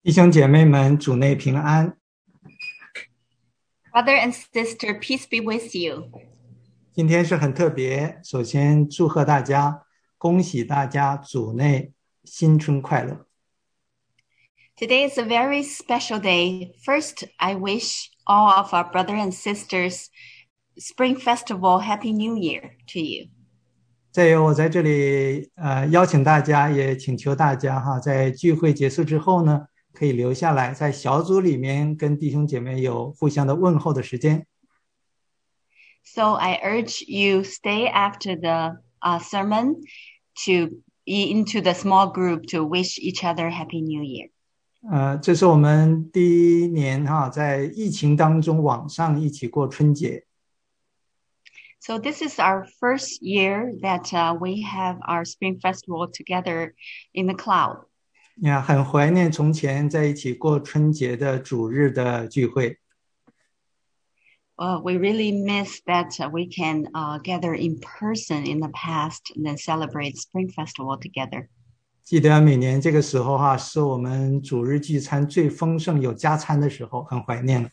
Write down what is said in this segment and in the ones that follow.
弟兄姐妹们，主内平安。 Brother and sister, peace be with you. 今天是很特别，首先祝贺大家，恭喜大家主内新春快乐。 Today is a very special day. First, I wish all of our brothers and sisters Spring Festival Happy New Year to you. 再有，我在这里邀请大家，也请求大家哈，在聚会结束之后呢，可以留下来，在小组里面跟弟兄姐妹有互相的问候的时间。 So I urge you stay after the sermon to be into the small group to wish each other Happy New Year. 这是我们第一年哈，在疫情当中网上一起过春节。 So this is our first year that we have our Spring Festival together in the cloud. 呀，很怀念从前在一起过春节的主日的聚会。 We really miss that we can gather in person in the past and then celebrate Spring Festival together. 记得每年这个时候哈，是我们主日聚餐最丰盛有加餐的时候，很怀念。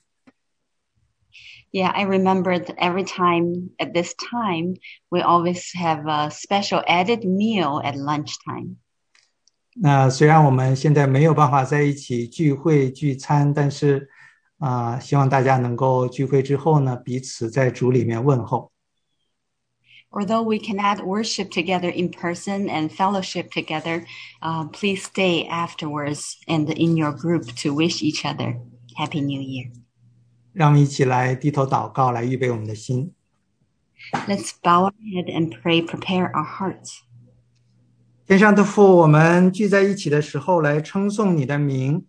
Yeah, I remember that every time at this time, we always have a special added meal at lunchtime. 那虽然我们现在没有办法在一起聚会聚餐，但是希望大家能够聚会之后呢，彼此在主里面问候。 Although we cannot worship together in person and fellowship together, please stay afterwards and in your group to wish each other Happy New Year. 让我们一起来低头祷告，来预备我们的心。 Let's bow our head and pray, prepare our hearts. 天上的父，我们聚在一起的时候，来称颂你的名。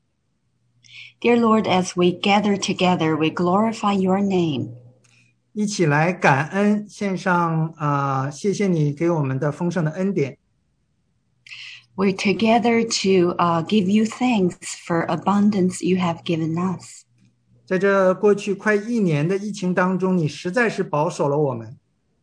Dear Lord, as we gather together, we glorify your name. 一起来感恩，献上谢谢你给我们的丰盛的恩典。 We're together to give you thanks for abundance you have given us. 在这过去快1年的疫情当中，你实在是保守了我们。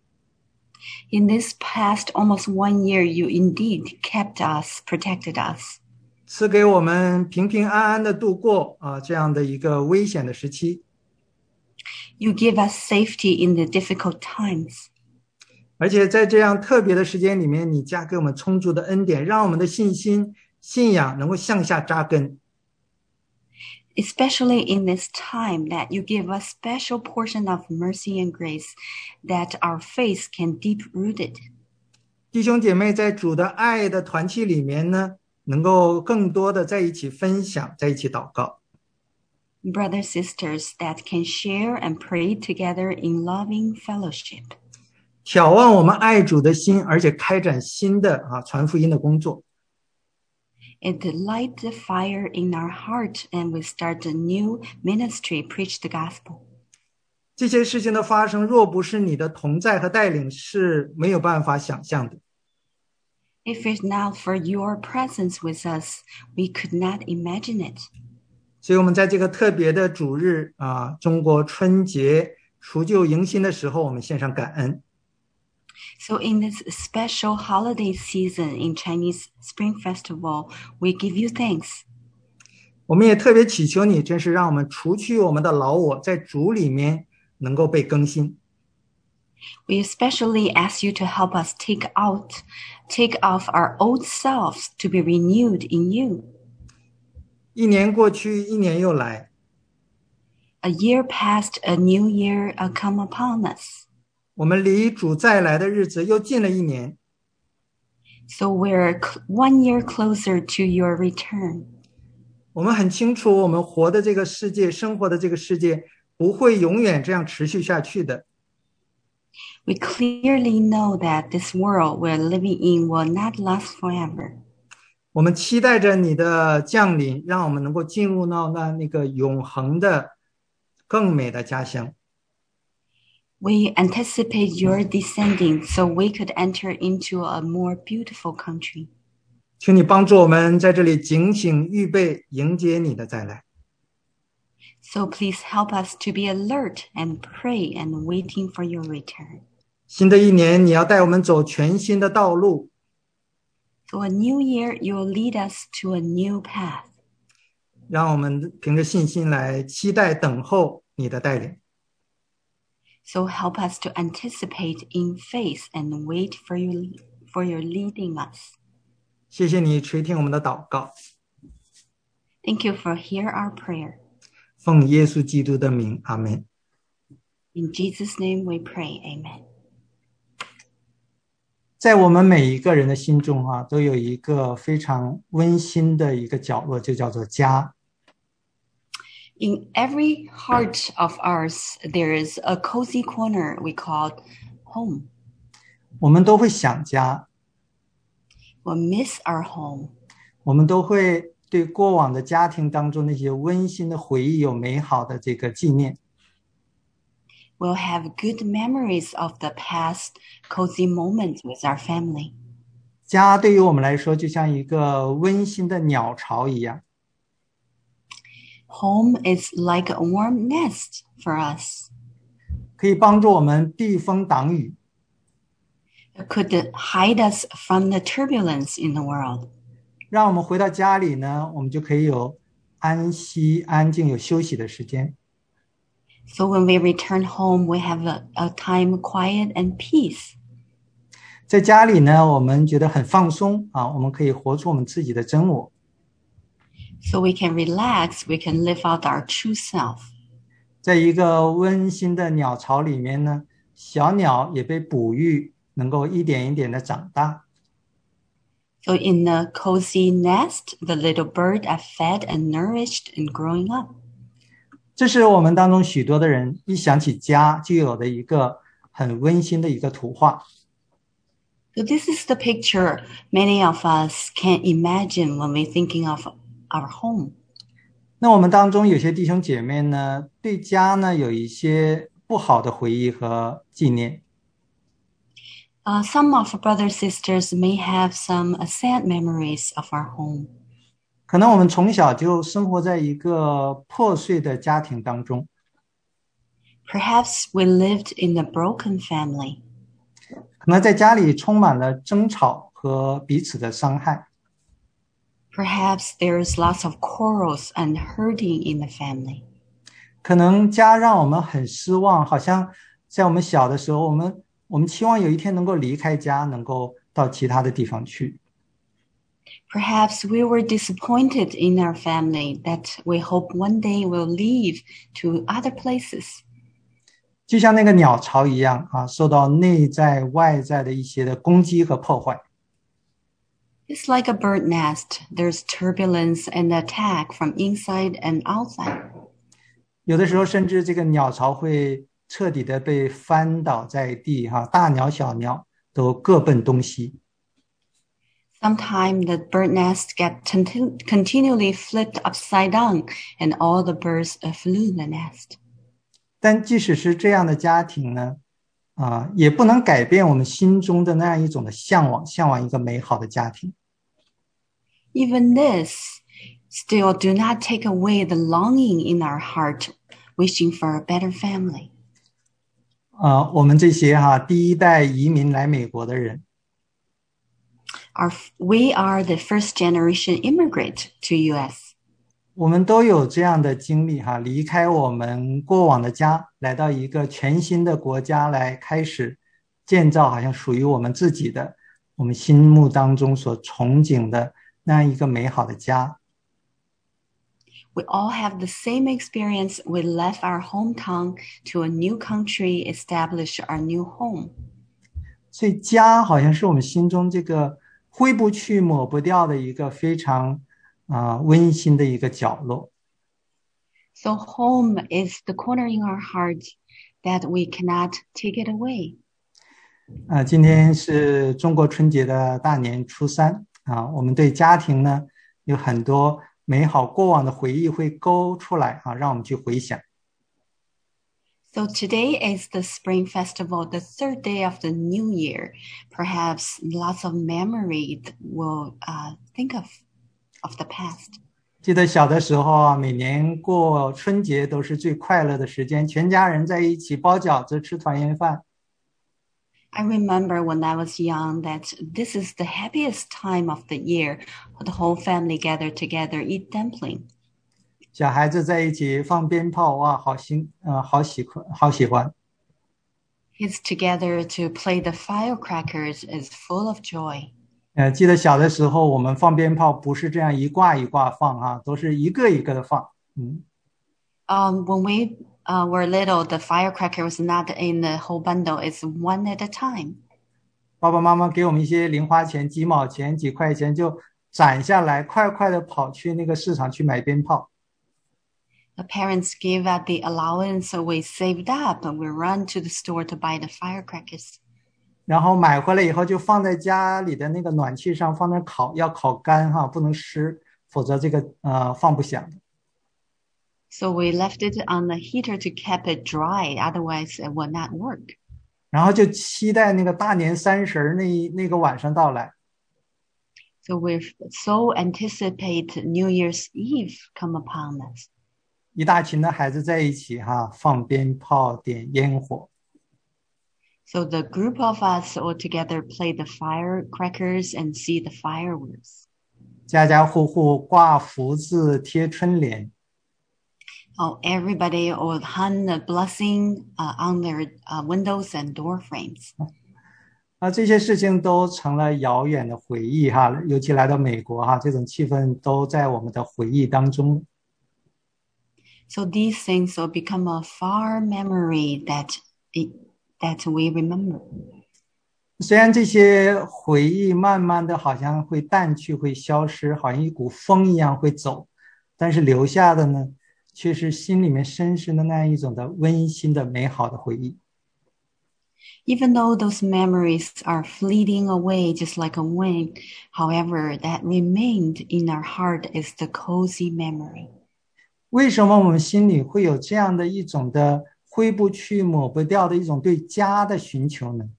In this past almost 1 year, you indeed kept us, protected us. 赐给我们平平安安的度过这样的一个危险的时期。 You give us safety in the difficult times. 而且在这样特别的时间里面，你加给我们充足的恩典，让我们的信心、信仰能够向下扎根。 Especially in this time that you give a special portion of mercy and grace that our faith can deep rooted. 弟兄姐妹在主的爱的团契里面呢，能够更多的在一起分享，在一起祷告。 Brothers, sisters that can share and pray together in loving fellowship. 挑旺我们爱主的心，而且开展新的传福音的工作。 It light the fire in our heart and we start a new ministry, preach the gospel. 这些事情的发生，若不是你的同在和带领，是没有办法想象的。 If it's not for your presence with us, we could not imagine it. 所以我们在这个特别的主日中国春节除旧迎新的时候，我们献上感恩。 So in this special holiday season in Chinese Spring Festival, we give you thanks. 我们也特别祈求你，真是让我们除去我们的老我，在主里面能够被更新。 We especially ask you to help us take off our old selves to be renewed in you. 1年过去，1年又来。 A year passed, a new year come upon us. 我们离主再来的日子又近了1年。 So we're 1 year closer to your return. 我们很清楚，我们活的这个世界，生活的这个世界，不会永远这样持续下去的。 We clearly know that this world we're living in will not last forever. 我们期待着你的降临，让我们能够进入到那个永恒的、更美的家乡。 We anticipate your descending so we could enter into a more beautiful country. 请你帮助我们在这里警醒预备迎接你的再来。 So please help us to be alert and pray and waiting for your return. 新的1年，你要带我们走全新的道路。 So a new year, you will lead us to a new path. 让我们凭着信心来期待等候你的带领。 So help us to anticipate in faith and wait for your leading us. 谢谢你垂听我们的祷告， Thank you for hear our prayer. 奉耶稣基督的名，阿门。 In Jesus' name we pray, amen. 在我们每一个人的心中都有一个非常温馨的一个角落，就叫做家。 In every heart of ours, there is a cozy corner we call home. 我们都会想家， We'll miss our home. 我们都会对过往的家庭当中那些温馨的回忆有美好的这个纪念。 We'll have good memories of the past cozy moments with our family. 家对于我们来说就像一个温馨的鸟巢一样， Home is like a warm nest for us. 可以帮助我们避风挡雨， It could hide us from the turbulence in the world. 让我们回到家里呢，我们就可以有安息、安静、有休息的时间。 So when we return home, we have a time quiet and peace. 在家里呢，我们觉得很放松我们可以活出我们自己的真我。 So we can relax, we can live out our true self. 在一个温馨的鸟巢里面呢，小鸟也被哺育，能够一点一点的长大。 So in the cozy nest, the little bird are fed and nourished and growing up. 这是我们当中许多的人一想起家就有的一个很温馨的一个图画。 So this is the picture many of us can imagine when we're thinking of our home. 那我们当中有些弟兄姐妹呢，对家呢有一些不好的回忆和纪念。 Some of our brothers and sisters may have some sad memories of our home. 可能我们从小就生活在一个破碎的家庭当中， Perhaps we lived in a broken family. 可能在家里充满了争吵和彼此的伤害。 Perhaps there's lots of quarrels and hurting in the family. 可能家让我们很失望，好像在我们小的时候，我们期望有一天能够离开家，能够到其他的地方去。 Perhaps we were disappointed in our family that we hope one day we'll leave to other places. 就像那个鸟巢一样受到内在外在的一些的攻击和破坏。 It's like a bird nest. There's turbulence and attack from inside and outside. 有的时候甚至这个鸟巢会彻底的被翻倒在地大鸟小鸟都各奔东西。 Sometimes the bird nest get continually flipped upside down and all the birds flew the nest. 但即使是这样的家庭呢也不能改变我们心中的那样一种的向往，向往一个美好的家庭。 Even this still do not take away the longing in our heart, wishing for a better family. 我们这些第一代移民来美国的人， We are the first generation immigrant to US. 我们都有这样的经历离开我们过往的家，来到一个全新的国家，来开始建造好像属于我们自己的，我们心目当中所憧憬的那样一个美好的家。 We all have the same experience. We left our hometown to a new country, establish our new home. 所以家好像是我们心中这个挥不去抹不掉的一个非常温馨的一个角落。 So home is the corner in our heart that we cannot take it away. 今天是中国春节的大年初三我们对家庭呢有很多美好过往的回忆会勾出来让我们去回想。 So today is the Spring Festival, the third day of the new year. Perhaps lots of memory will think of the past. 记得小的时候每年过春节都是最快乐的时间，全家人在一起包饺子吃团圆饭。 I remember when I was young that this is the happiest time of the year. The whole family gather together, eat dumpling. 小孩子在一起放鞭炮，哇，好喜欢。 Kids together to play the firecrackers is full of joy. 记得小的时候我们放鞭炮不是这样一挂一挂放啊，都是一个一个的放。 When we were little, the firecracker was not in the whole bundle, it's one at a time. 爸爸妈妈给我们一些零花钱，几毛钱、几块钱就攒下来，快快的跑去那个市场去买鞭炮。 The parents gave out the allowance, so we saved up and we run to the store to buy the firecrackers. 然后买回来以后就放在家里的那个暖气上，放那烤，要烤干哈，不能湿，否则这个放不响。 So we left it on the heater to keep it dry, otherwise it would not work. 然后就期待那个大年30那个晚上到来。 So we so anticipate New Year's Eve come upon us. 一大群的孩子在一起哈，放鞭炮、点烟火。 So the group of us all together play the firecrackers and see the fireworks. 家家户户挂福字、贴春联。 Oh, everybody will hang a blessing on their windows and door frames. 这些事情都成了遥远的回忆哈，尤其来到美国哈，这种气氛都在我们的回忆当中。 So these things will become a far memory that we remember. 虽然这些回忆慢慢的好像会淡去，会消失，好像一股风一样会走，但是留下的呢，却是心里面深深的那样一种的温馨的美好的回忆。 Even though those memories are fleeting away just like a wind, however, that remained in our heart is the cozy memory. 为什么我们心里会有这样的一种的挥不去、抹不掉的一种对家的寻求呢？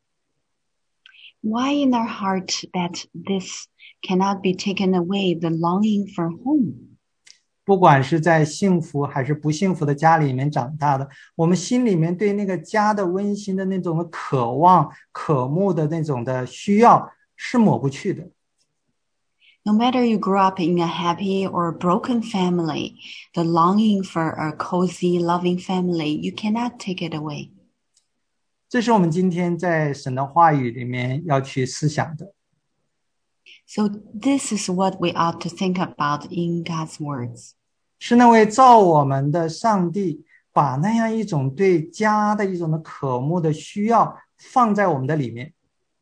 Why in our heart that this cannot be taken away, the longing for home? 不管是在幸福还是不幸福的家里面长大的，我们心里面对那个家的温馨的那种的渴望、渴慕的那种的需要是抹不去的。 No matter you grew up in a happy or a broken family, the longing for a cozy, loving family, you cannot take it away. 这是我们今天在神的话语里面要去思想的。 So this is what we ought to think about in God's words. 是那位造我们的上帝把那样一种对家的一种的渴慕的需要放在我们的里面。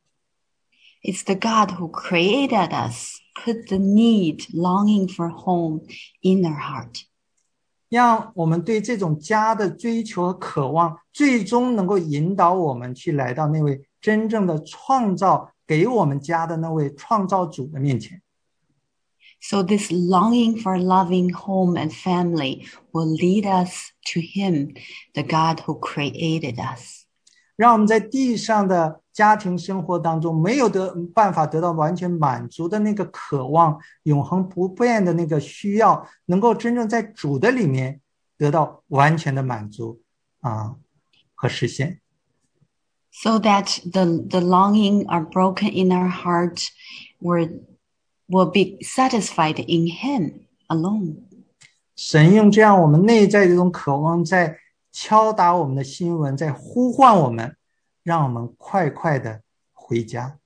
It's the God who created us, put the need, longing for home in our heart. 让我们对这种家的追求和渴望，最终能够引导我们去来到那位真正的创造给我们家的那位创造主的面前。 So this longing for loving home and family will lead us to Him, the God who created us. 让我们在地上的家庭生活当中没有办法得到完全满足的那个渴望，永恒不变的那个需要，能够真正在主的里面得到完全的满足和实现。 So that the longing are broken in our heart will be satisfied in Him alone. 神用这样我们内在的这种渴望在敲打我们的心魂，在呼唤我们，让我们快快的回家。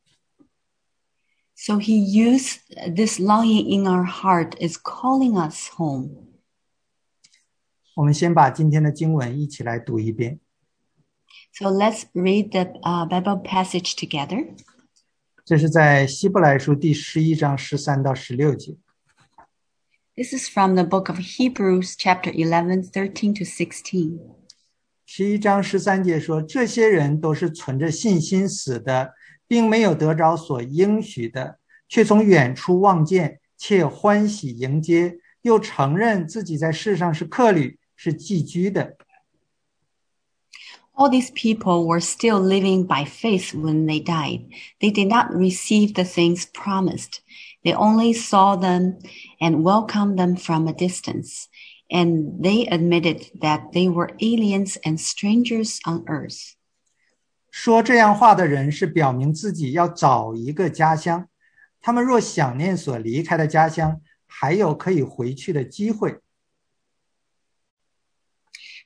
So He used this longing in our heart is calling us home. 我们先把今天的经文一起来读一遍。 So let's read the Bible passage together. 这是在希伯来书第11章13到16节。 This is from the book of Hebrews, chapter 11, 13 to 16. 11章13节说，这些人都是存着信心死的，并没有得着所应许的，却从远处望见，且欢喜迎接，又承认自己在世上是客旅，是寄居的。 All these people were still living by faith when they died. They did not receive the things promised. They only saw them and welcomed them from a distance. And they admitted that they were aliens and strangers on earth. 说这样话的人是表明自己要找一个家乡，他们若想念所离开的家乡，还有可以回去的机会。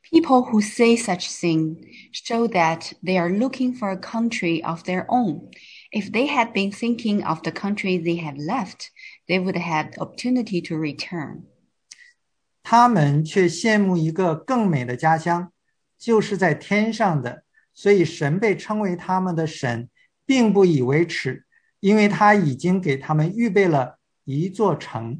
People who say such things show that they are looking for a country of their own. If they had been thinking of the country they have left, they would have had opportunity to return. 他们却羡慕一个更美的家乡，就是在天上的，所以神被称为他们的神，并不以为耻，因为他已经给他们预备了一座城。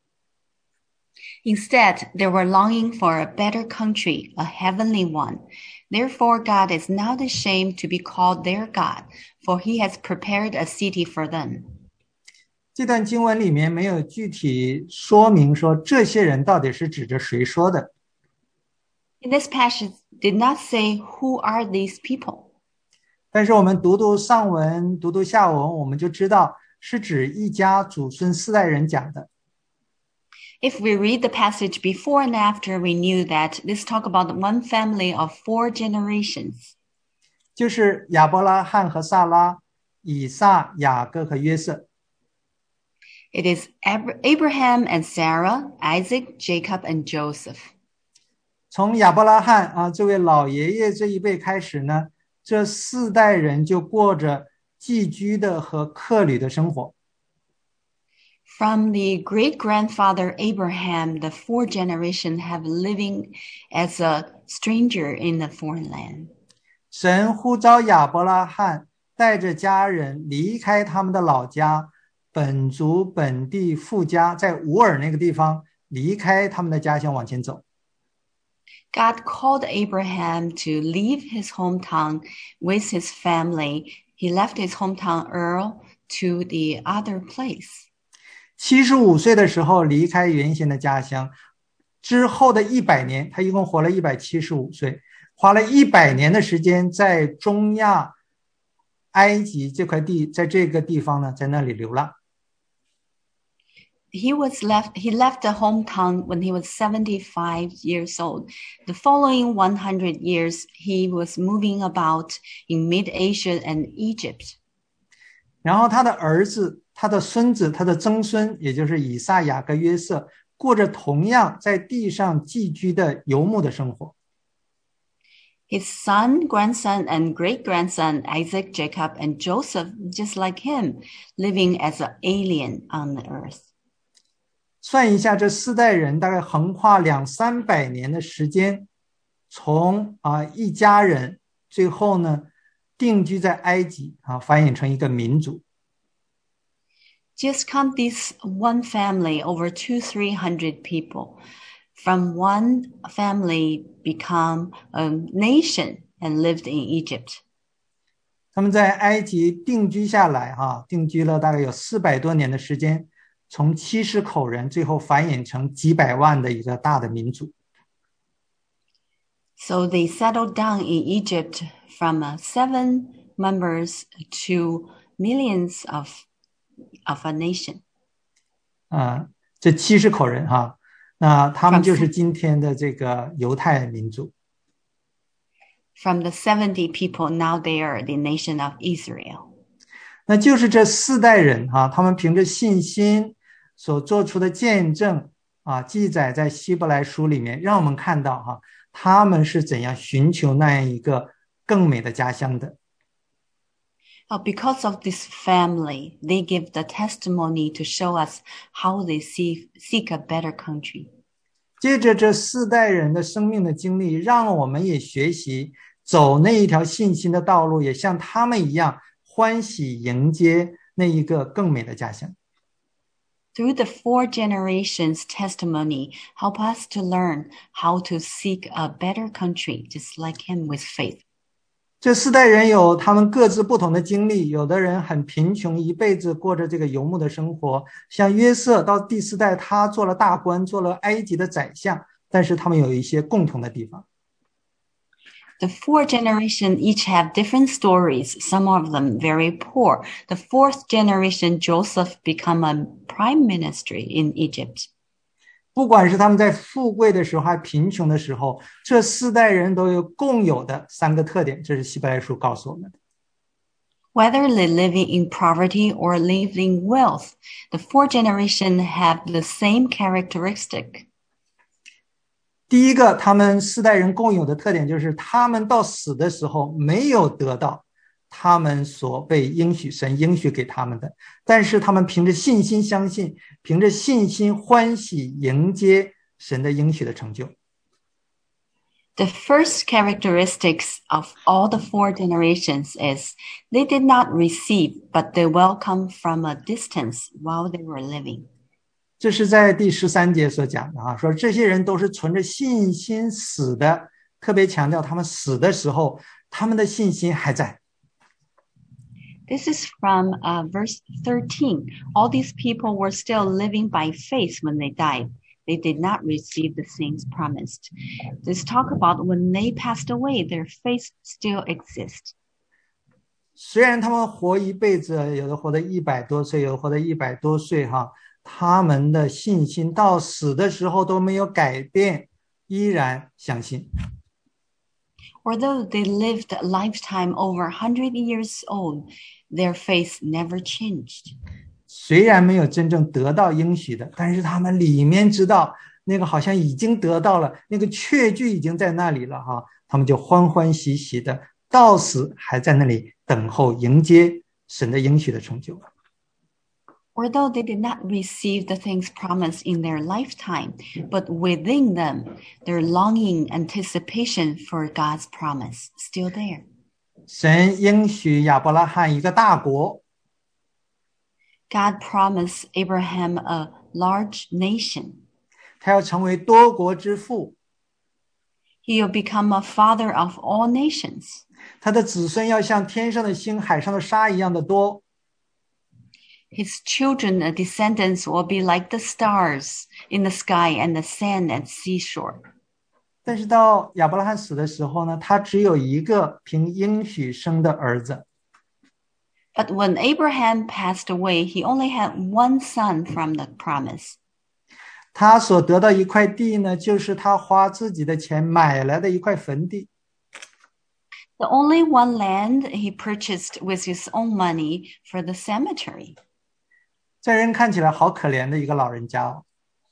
Instead, they were longing for a better country, a heavenly one. Therefore, God is not ashamed to be called their God, for he has prepared a city for them. 这段经文里面没有具体说明说这些人到底是指着谁说的。 In this passage, did not say who are these people. 但是我们读读上文，读读下文，我们就知道是指一家祖孙四代人讲的。 If we read the passage before and after, we knew that this talk about one family of 4 generations. 就是亚伯拉罕和撒拉、以撒、雅各和约瑟。 It is Abraham and Sarah, Isaac, Jacob, and Joseph. 从亚伯拉罕这位老爷爷这一辈开始呢，这4代人就过着寄居的和客旅的生活。 From the great-grandfather Abraham, the 4 generations have living as a stranger in a foreign land. 神呼召亚伯拉罕带着家人离开他们的老家，本族本地父家，在乌尔那个地方离开他们的家乡往前走。 God called Abraham to leave his hometown with his family. He left his hometown Ur to the other place. 75岁的时候离开原先的家乡，之后的100年，他一共活了175岁，花了100年的时间在中亚埃及这块地，在这个地方呢，在那里流浪。 He left the hometown when he was 75 years old. The following 100 years, he was moving about in mid-Asia and Egypt. 然后他的儿子、他的孙子、他的曾孙，也就是以撒、雅各、约瑟，过着同样在地上寄居的游牧的生活。 His son, grandson, and great-grandson, Isaac, Jacob, and Joseph, just like him, living as an alien on the earth. 算一下，这4代人大概横跨200-300年的时间，从一家人，最后呢定居在埃及繁衍成一个民族。 Just count this one family, over 200-300 people. From one family become a nation and lived in Egypt. 他们在埃及定居下来定居了大概有400多年的时间，从70口人最后繁衍成几百万的一个大的民族。 So they settled down in Egypt from 7 members to millions of a nation. 这70口人那他们就是今天的这个犹太民族。 From the 70 people, now they are the nation of Israel. 那就是这4代人他们凭着信心所做出的见证记载在希伯来书里面，让我们看到他们是怎样寻求那样一个更美的家乡的。 Because of this family, they give the testimony to show us how they seek a better country. 借着这4代人的生命的经历，让我们也学习走那一条信心的道路，也像他们一样欢喜迎接那一个更美的家乡。 Through the 4 generations testimony, help us to learn how to seek a better country, just like him with faith. 这4代人有他们各自不同的经历，有的人很贫穷，一辈子过着这个游牧的生活，像约瑟到第4代他做了大官，做了埃及的宰相，但是他们有一些共同的地方。 The 4 generations each have different stories, some of them very poor. The 4th generation, Joseph, become a prime minister in Egypt. 不管是他们在富贵的时候还贫穷的时候，这4代人都有共有的3个特点，这是希伯来书告诉我们的。 Whether they living in poverty or living in wealth, the 4 generations have the same characteristic. 第第一个，他们四代人共有的特点就是他们到死的时候没有得到他们所被神应许给他们的，但是他们凭着信心相信，凭着信心欢喜迎接神的应许的成就。 The first characteristics of all the 4 generations is they did not receive, but they welcomed from a distance while they were living. 这是在第13节所讲的啊，说这些人都是存着信心死的，特别强调他们死的时候，他们的信心还在。 This is from verse 13. All these people were still living by faith when they died. They did not receive the things promised. This talk about when they passed away, their faith still exists. 虽然他们活一辈子，有的活得100多岁，有的活得100多岁哈，他们的信心到死的时候都没有改变，依然相信。 Although they lived a lifetime over 100 years old, their faith never changed. 虽然没有真正得到应许的，但是他们里面知道那个好像已经得到了，那个确据已经在那里了哈，他们就欢欢喜喜的到死还在那里等候迎接神的应许的成就。 Although they did not receive the things promised in their lifetime, but within them, their longing anticipation for God's promise still there. 神应许亚伯拉罕一个大国。 God promised Abraham a large nation. 他要成为多国之父。 He will become a father of all nations. 他的子孙要像天上的星、海上的沙一样的多。 His children and descendants will be like the stars in the sky and the sand at seashore. 但是到亚伯拉罕死的时候呢，他只有一个凭应许生的儿子。 But when Abraham passed away, he only had one son from the promise. 他所得到一块地呢，就是他花自己的钱买来的一块坟地。 The only one land he purchased with his own money for the cemetery. 在人看起来好可怜的一个老人家哦。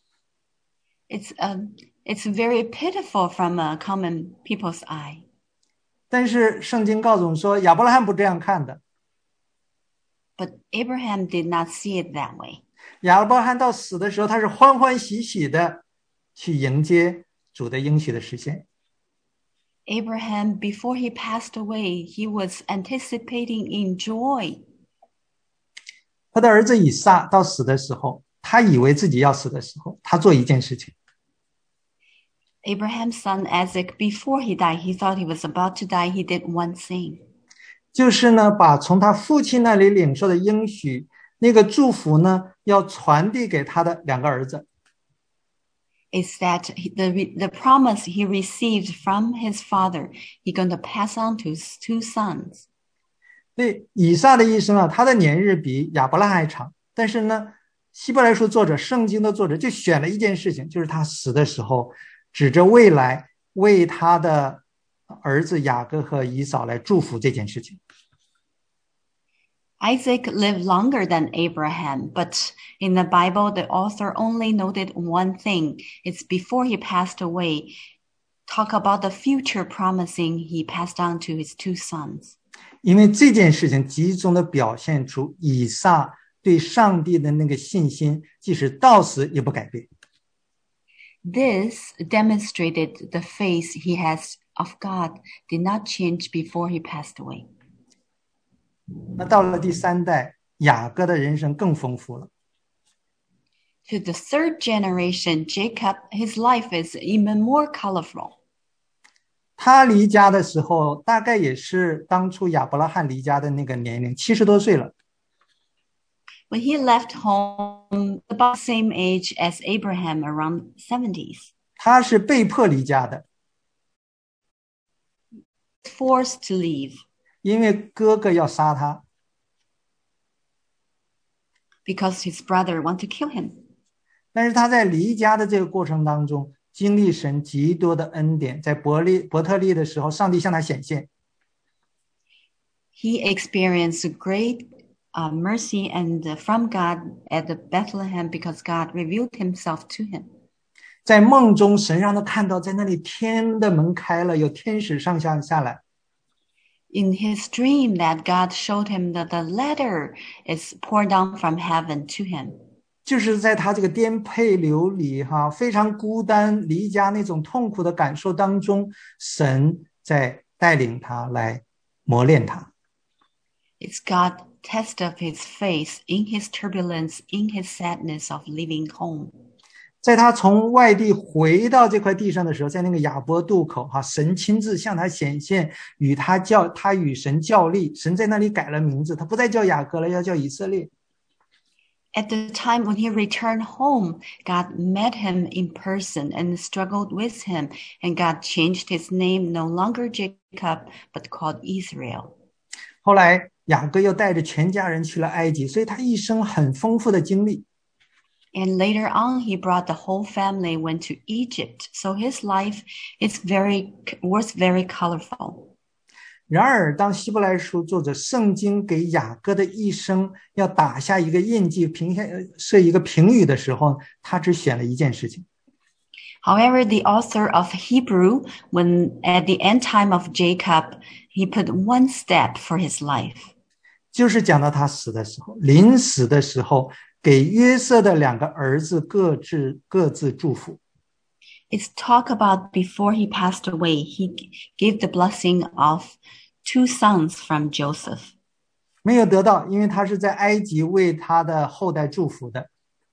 It's very pitiful from a common people's eye. 但是圣经告诉我们说，亚伯拉罕不这样看的。 But Abraham did not see it that way. 亚伯拉罕到死的时候，他是欢欢喜喜的去迎接主的应许的实现。 Abraham, before he passed away, he was anticipating in joy. 他的儿子以撒到死的时候，他以为自己要死的时候，他做一件事情。 Abraham's son Isaac, before he died, he thought he was about to die. He did one thing. 就是呢，把从他父亲那里领受的应许，那个祝福呢，要传递给他的2个儿子。 Is that the promise he received from his father, he's going to pass on to his 2 sons. 对以撒的一生啊，他的年日比亚伯拉罕还长，但是呢，希伯来书作者、圣经的作者就选了一件事情，就是他死的时候，指着未来为他的儿子雅各和以扫来祝福这件事情。 Isaac lived longer than Abraham, but in the Bible, the author only noted one thing. It's before he passed away, talk about the future promising he passed on to his 2 sons. 因为这件事情集中的表现出以撒对上帝的那个信心，即使到死也不改变。 This demonstrated the faith he has of God did not change before he passed away. 那到了第3代，雅各的人生更丰富了。 To the 3rd generation, Jacob, his life is even more colorful. 他离家的时候，大概也是当初亚伯拉罕离家的那个年龄，70多岁了。 When he left home, about the same age as Abraham, around 70s. 他是被迫离家的。 Forced to leave. 因为哥哥要杀他。 Because his brother want to kill him. 但是他在离家的这个过程当中，经历神极多的恩典，在伯特利的时候，上帝向他显现。 He experienced great mercy and from God at the Bethlehem because God revealed himself to him. 在梦中神让他看到在那里天的门开了，有天使上下来。 In his dream that God showed him that the letter is poured down from heaven to him. 就是在他这个颠沛流离非常孤单离家那种痛苦的感受当中，神在带领他来磨练他。 It's God test of his faith in his turbulence, in his sadness of leaving home. 在他从外地回到这块地上的时候，在那个雅博渡口神亲自向他显现，他与神较力，神在那里改了名字，他不再叫雅各了，要叫以色列。 At the time when he returned home, God met him in person and struggled with him, and God changed his name, no longer Jacob, but called Israel. 后来雅各又带着全家人去了埃及，所以他一生很丰富的经历。 And later on, he brought the whole family went to Egypt. So his life was very colorful. 然而当希伯来书作者圣经给雅各的一生要打下一个印记，设一个评语的时候，他只选了一件事情。 However, the author of Hebrew, when at the end time of Jacob, he put one step for his life. 就是讲到他死的时候，临死的时候，给约瑟的2个儿子各自祝福。 It's talk about before he passed away, he gave the blessing of 2 sons from Joseph. 没有得到，因为他是在埃及为他的后代祝福的。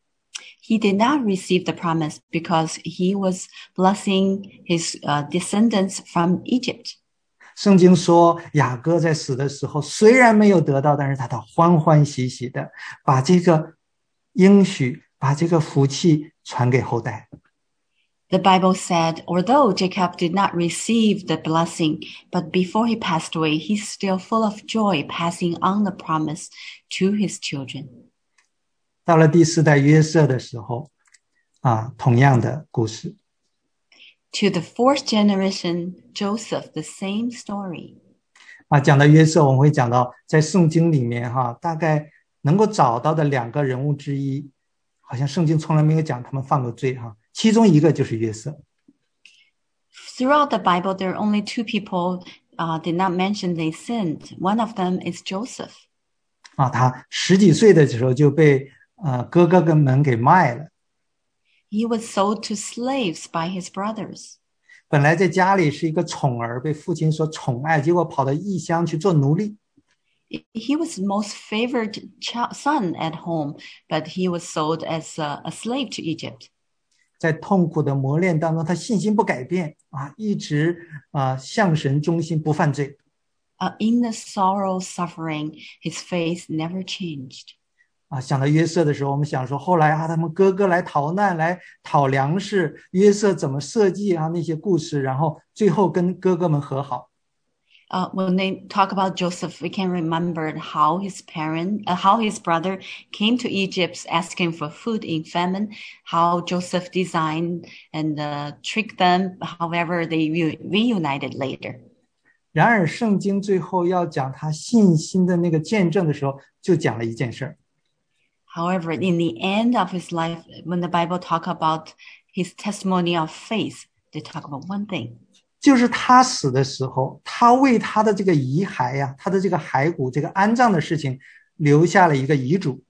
He did not receive the promise because he was blessing his descendants from Egypt. 圣经说，雅各在死的时候虽然没有得到，但是他欢欢喜喜的把这个应许，把这个福气传给后代。 The Bible said, although Jacob did not receive the blessing, but before he passed away, he's still full of joy, passing on the promise to his children. 到了第4代约瑟的时候，同样的故事。 To the 4th generation, Joseph, the same story. 讲到约瑟，我们会讲到在圣经里面大概能够找到的2个人物之一，好像圣经从来没有讲他们犯过罪其中一个就是约瑟。 Throughout the Bible, there are only 2 people did not mention they sinned. One of them is Joseph. 他10几岁的时候就被哥哥们给卖了。 He was sold to slaves by his brothers. 本来在家里是一个宠儿，被父亲所宠爱，结果跑到异乡去做奴隶。 He was the most favored son at home, but he was sold as a slave to Egypt. 在痛苦的磨练当中，他信心不改变一直向神忠心，不犯罪。 In the sorrow, suffering, his faith never changed. 想到约瑟的时候，我们想说，后来他们哥哥来逃难，来讨粮食，约瑟怎么设计那些故事，然后最后跟哥哥们和好。 When they talk about Joseph, we can remember how his brother came to Egypt asking for food in famine, how Joseph designed and tricked them, however they reunited later. 然而圣经最后要讲他信心的那个见证的时候，就讲了一件事。 However, in the end of his life, when the Bible talk about his testimony of faith, they talk about one thing. 就是他死的时候，他为他的这个遗骸他的这个骸骨这个安葬的事情留下了一个遗嘱。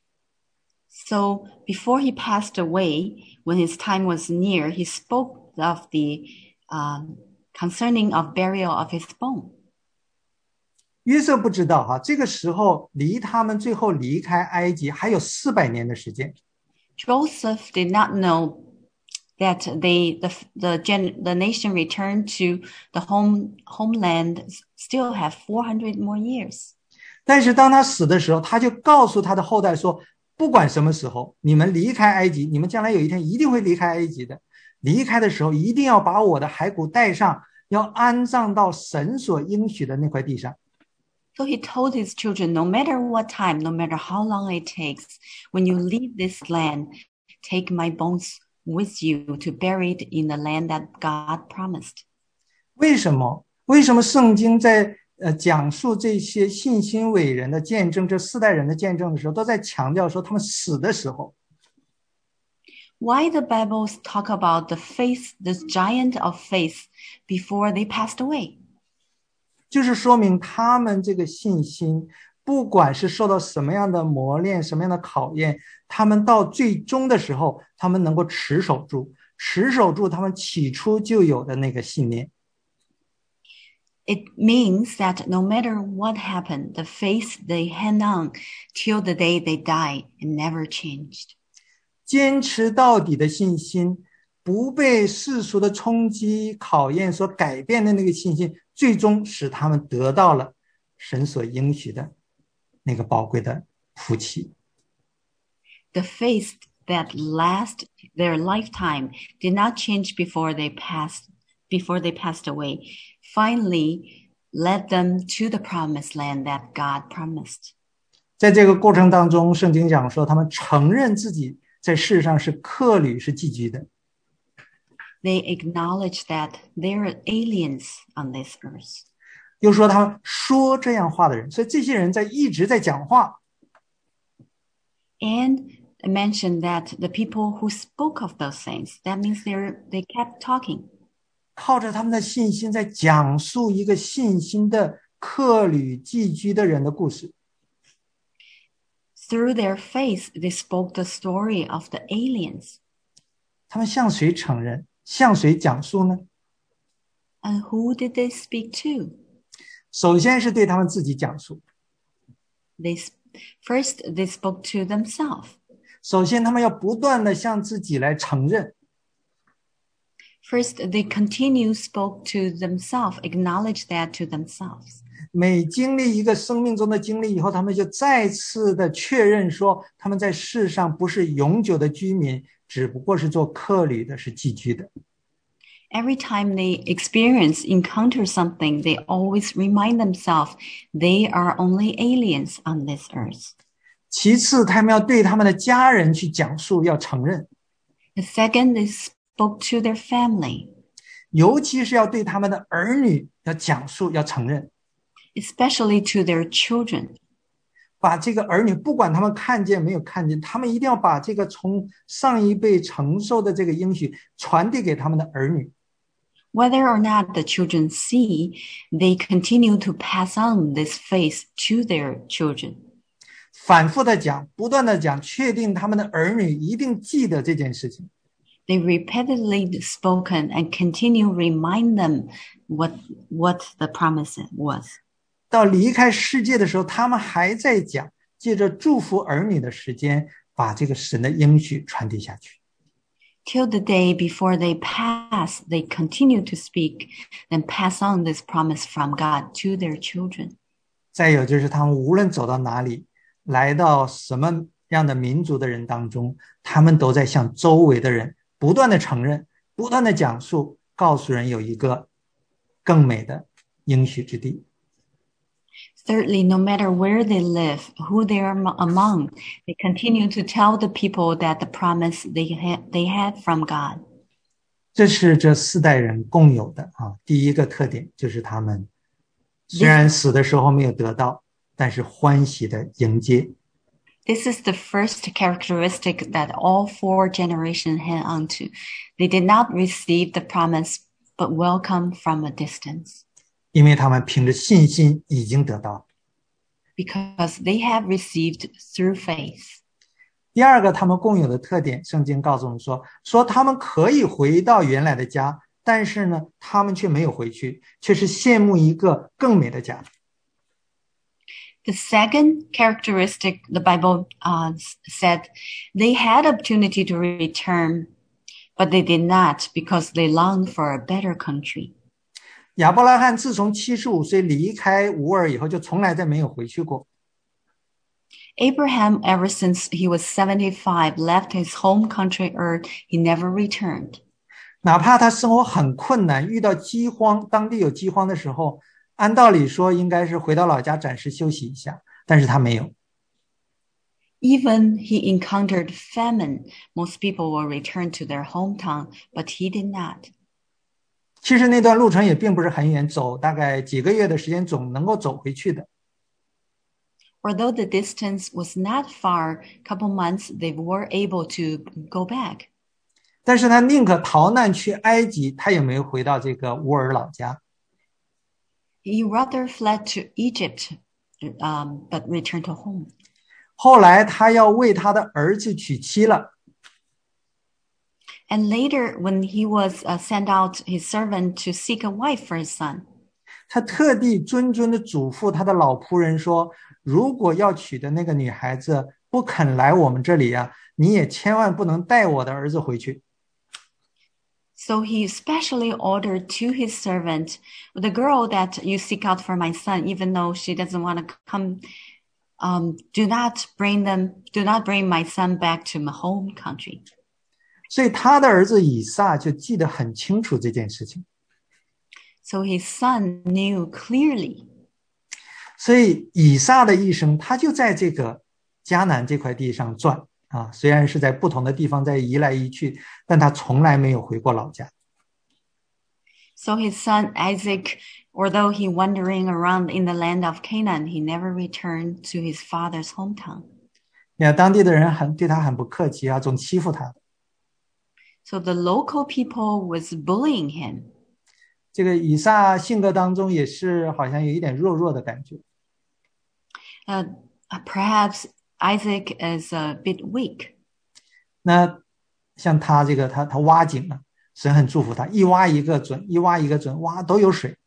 So before he passed away, when his time was near, he spoke of the concerning of burial of his bone. 约瑟不知道这个时候离他们最后离开埃及还有400年的时间。 Joseph did not know that the nation returned to the homeland still have 400 more years. 但是当他死的时候，他就告诉他的后代说，不管什么时候你们离开埃及，你们将来有一天一定会离开埃及的，离开的时候一定要把我的骸骨带上，要安葬到神所应许的那块地上。 So he told his children, no matter what time, no matter how long it takes, when you leave this land, take my bones with you to bury it in the land that God promised. 为什么圣经在讲述这些信心伟人的见证，这4代人的见证的时候，都在强调说他们死的时候。 why the Bibles talk about the faith, this giant of faith, before they passed away. 就是说明他们这个信心，不管是受到什么样的磨练、什么样的考验，他们到最终的时候，他们能够持守住他们起初就有的那个信念。 It means that no matter what happened, the faith they held on till the day they died and never changed. 坚持到底的信心，不被世俗的冲击、考验所改变的那个信心，最终使他们得到了神所应许的那个宝贵的福气。 The faith that last their lifetime did not change before they passed away, finally led them to the promised land that God promised. 在这个过程当中，圣经讲说，他们承认自己在世上是客旅，是寄居的。 They acknowledge that they are aliens on this earth. 又说他们说这样话的人，所以这些人一直在讲话。 And mention that the people who spoke of those things, that means they kept talking. 靠着他们的信心，在讲述一个信心的客旅寄居的人的故事。 Through their faith, they spoke the story of the aliens. 他们向谁承认？向谁讲述呢？ And who did they speak to? 首先是对他们自己讲述。 First, they spoke to themselves. 首先，他们要不断的向自己来承认。 First, they spoke to themselves, acknowledge that to themselves. 每经历一个生命中的经历以后，他们就再次的确认说，他们在世上不是永久的居民，只不过是做客旅的，是寄居的。 Every time they encounter something, they always remind themselves they are only aliens on this earth. 其次，他们要对他们的家人去讲述，要承认。 The second, they spoke to their family. 尤其是要对他们的儿女要讲述，要承认。 Especially to their children. 把这个儿女，不管他们看见没有看见，他们一定要把这个从上一辈承受的这个应许传递给他们的儿女。 Whether or not the children see, they continue to pass on this faith to their children. 反复的讲，不断的讲，确定他们的儿女一定记得这件事情。 They repeatedly spoken and continue remind them what the promise was. 到离开世界的时候，他们还在讲，借着祝福儿女的时间，把这个神的应许传递下去。 Till the day before they pass, they continue to speak and pass on this promise from God to their children. 再有就是他们无论走到哪里，来到什么样的民族的人当中，他们都在向周围的人不断的承认，不断的讲述，告诉人有一个更美的应许之地。 Thirdly, no matter where they live, who they are among, they continue to tell the people that the promise they had from God. 这是这四代人共有的啊，第一个特点就是他们虽然死的时候没有得到，但是欢喜的迎接。 This is the first characteristic that all four generations hang on to. They did not receive the promise, but welcome from a distance. 因为他们凭着信心已经得到。 Because they have received through faith. 第二个他们共有的特点，圣经告诉我们说他们可以回到原来的家，但是呢，他们却没有回去，却是羡慕一个更美的家。 The second characteristic, the Bible said, they had opportunity to return, but they did not because they longed for a better country. 亚伯拉罕自从75岁离开乌尔以后，就从来再没有回去过。 Abraham, ever since he was 75, left his home country Earth, he never returned. 哪怕他生活很困难，遇到饥荒，当地有饥荒的时候，按道理说应该是回到老家暂时休息一下，但是他没有。 Even he encountered famine, most people will return to their hometown, but he did not. 其实那段路程也并不是很远，走大概几个月的时间总能够走回去的。 Although the distance was not far, couple months they were able to go back. 但是他宁可逃难去埃及，他也没有回到这个乌尔老家。 He rather fled to Egypt, but returned to home. 后来他要为他的儿子娶妻了， And later, when he was sent out his servant to seek a wife for his son, 他特地谆谆的嘱咐他的老仆人说：“如果要娶的那个女孩子不肯来我们这里呀，你也千万不能带我的儿子回去。” so he especially ordered to his servant, the girl that you seek out for my son, even though she doesn't want to come, do not bring my son back to my home country. 所以他的儿子以撒就记得很清楚这件事情。 So his son knew clearly. 所以以撒的一生，他就在这个迦南这块地上转啊，虽然是在不同的地方在移来移去，但他从来没有回过老家。 So his son Isaac, although he wandering around in the land of Canaan, he never returned to his father's hometown. 你看当地的人对他很不客气啊，总欺负他。 So the local people was bullying him. 这个以撒性格当中也是好像有一点弱弱的感觉。 Perhaps Isaac is a bit weak. 那像他这个他挖井了，神很祝福他，一挖一个准，一挖一个准，挖都有水。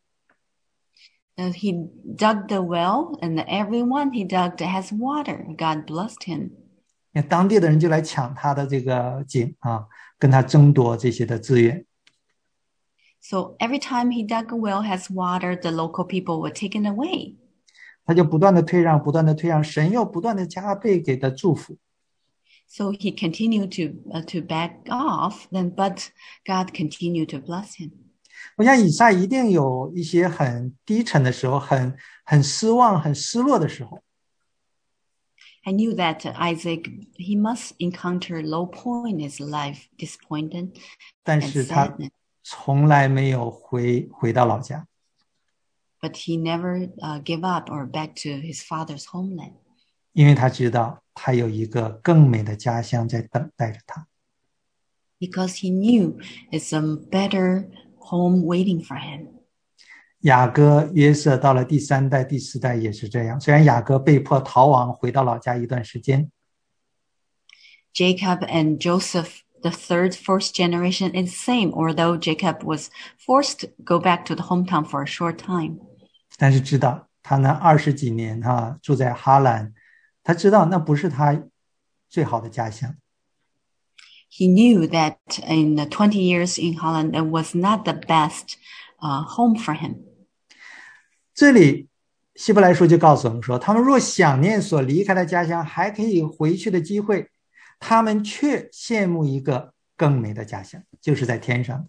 He dug the well, and everyone he dug has water. God blessed him. 那当地的人就来抢他的这个井啊，跟他争夺这些的资源。 So every time he dug a well has water, the local people were taken away. 他就不断的退让，不断的退让，神又不断的加倍给他祝福。 So he continued to back off, but God continued to bless him. 我想以撒一定有一些很低沉的时候，很失望、很失落的时候。 I knew that Isaac, he must encounter low point in his life, disappointment 但 and 是他 sadness. 从来没有回到老家。 But he never gave up or back to his father's homeland. 因为他知道他有一个更美的家乡在等待着他。 Because he knew it's a better home waiting for him. 雅各、约瑟到了第3代、第4代也是这样。虽然雅各被迫逃亡，回到老家一段时间。 Jacob and Joseph, the third, fourth generation, is the same, although Jacob was forced to go back to the hometown for a short time. 但是知道他那20几年住在哈兰，他知道那不是他最好的家乡。 He knew that in the 20 years in Holland, it was not the best home for him. 这里希伯来书就告诉我们说，他们若想念所离开的家乡，还可以回去的机会，他们却羡慕一个更美的家乡，就是在天上。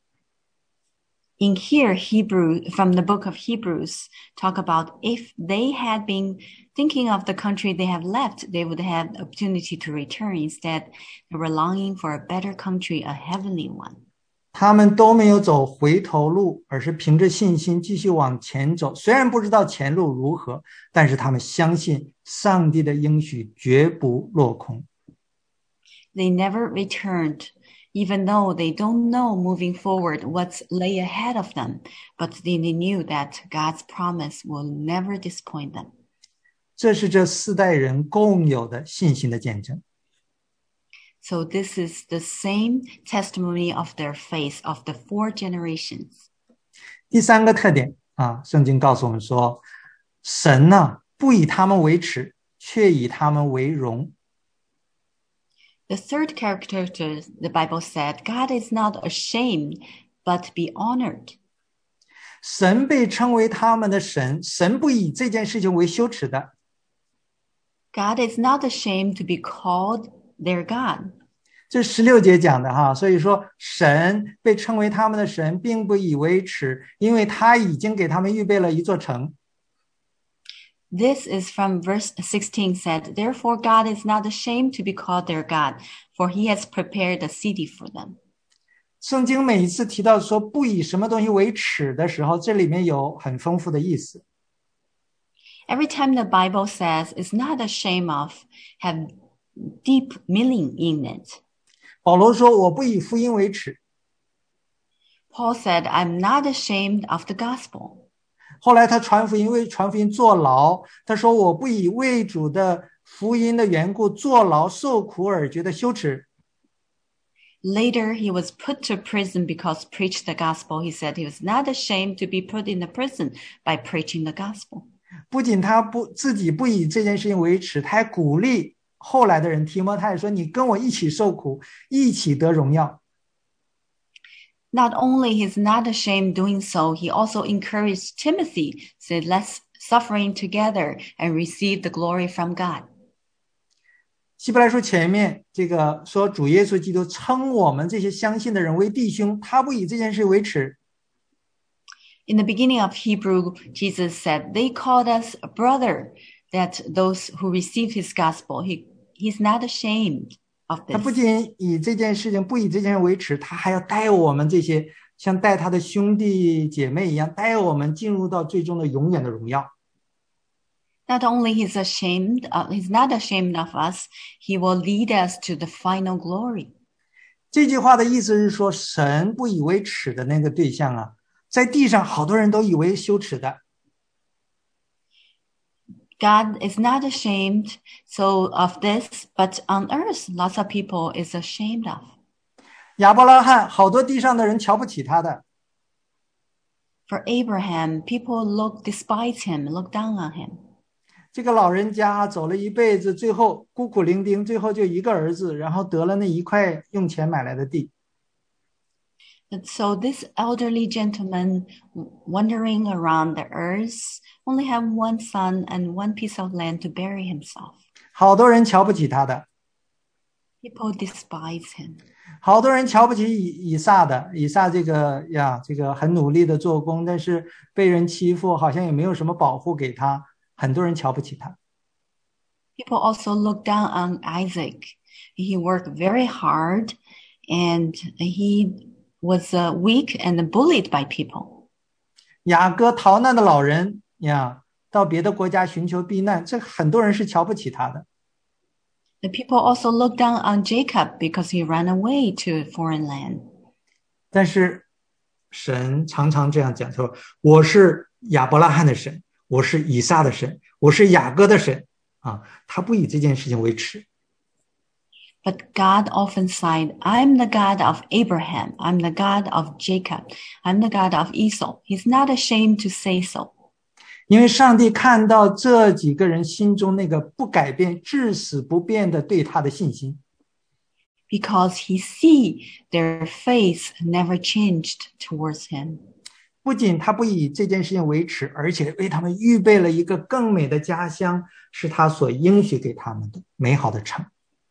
In here, from the book of Hebrews, talk about if they had been thinking of the country they have left, they would have the opportunity to return. Instead, they were longing for a better country, a heavenly one. 他们都没有走回头路，而是凭着信心继续往前走。虽然不知道前路如何，但是他们相信上帝的应许绝不落空。 They never returned, even though they don't know moving forward what's lay ahead of them, but they knew that God's promise will never disappoint them. 这是这4代人共有的信心的见证。 So this is the same testimony of their faith of the 4 generations. 第3个特点圣经告诉我们说，神不以他们为耻，却以他们为荣。 The third characteristic, the Bible said, God is not ashamed, but be honored. 神被称为他们的神，神不以这件事情为羞耻的。 God is not ashamed to be called their God. 这16节讲的所以说神被称为他们的神，并不以为耻，因为他已经给他们预备了一座城。 This is from verse 16 said, therefore God is not ashamed to be called their God, for he has prepared a city for them. 圣经每一次提到说不以什么东西为耻的时候，这里面有很丰富的意思。 Every time the Bible says it's not ashamed of, have deep meaning in it. 保罗说：“我不以福音为耻。” Paul said, I'm not ashamed of the gospel. 后来他传福音，为传福音坐牢。他说：“我不以为主的福音的缘故坐牢受苦而觉得羞耻。” Later, he was put to prison because preached the gospel. He said he was not ashamed to be put in the prison by preaching the gospel. 不仅他自己不以这件事情为耻，他还鼓励后来的人提摩太说：“你跟我一起受苦，一起得荣耀。” Not only he's not ashamed doing so, he also encouraged Timothy, said, let's suffering together and receive the glory from God. 希伯来书前面这个说主耶稣基督称我们这些相信的人为弟兄，他不以这件事为耻。 In the beginning of Hebrew, Jesus said, they called us a brother, that those who received his gospel, he's not ashamed of 他不 this. 仅以这件事情不以这件事为耻，他还要带我们这些像带他的兄弟姐妹一样，带我们进入到最终的永远的荣耀。 Not only he's not ashamed of us, he will lead us to the final glory. 这句话的意思是说，神不以为耻的那个对象啊，在地上好多人都以为羞耻的。 God is not ashamed of this, but on earth, lots of people is ashamed of. 亚伯拉罕好多地上的人瞧不起他的。 For Abraham, people despise him, look down on him. 这个老人家走了一辈子，最后孤苦伶仃，最后就一个儿子，然后得了那一块用钱买来的地。 And so this elderly gentleman wandering around the earth only have one son and one piece of land to bury himself. 好多人瞧不起他的。 People despise him. 好多人瞧不起以撒的，以撒这个很努力的做工，但是被人欺负，好像也没有什么保护给他，很多人瞧不起他。 People also look down on Isaac. He worked very hard, and he was weak and bullied by people. 雅各逃难的老人呀，到别的国家寻求避难，这很多人是瞧不起他的。 The people also look down on Jacob because he ran away to a foreign land. 但是神常常这样讲说：“我是亚伯拉罕的神，我是以撒的神，我是雅各的神。”啊，他不以这件事情为耻。 But God often said, I'm the God of Abraham, I'm the God of Jacob, I'm the God of Esau. He's not ashamed to say so. 因为上帝看到这几个人心中那个不改变、至死不变的对他的信心。 Because he see their faith never changed towards him. 不仅他不以这件事情为耻，而且为他们预备了一个更美的家乡，是他所应许给他们的美好的城。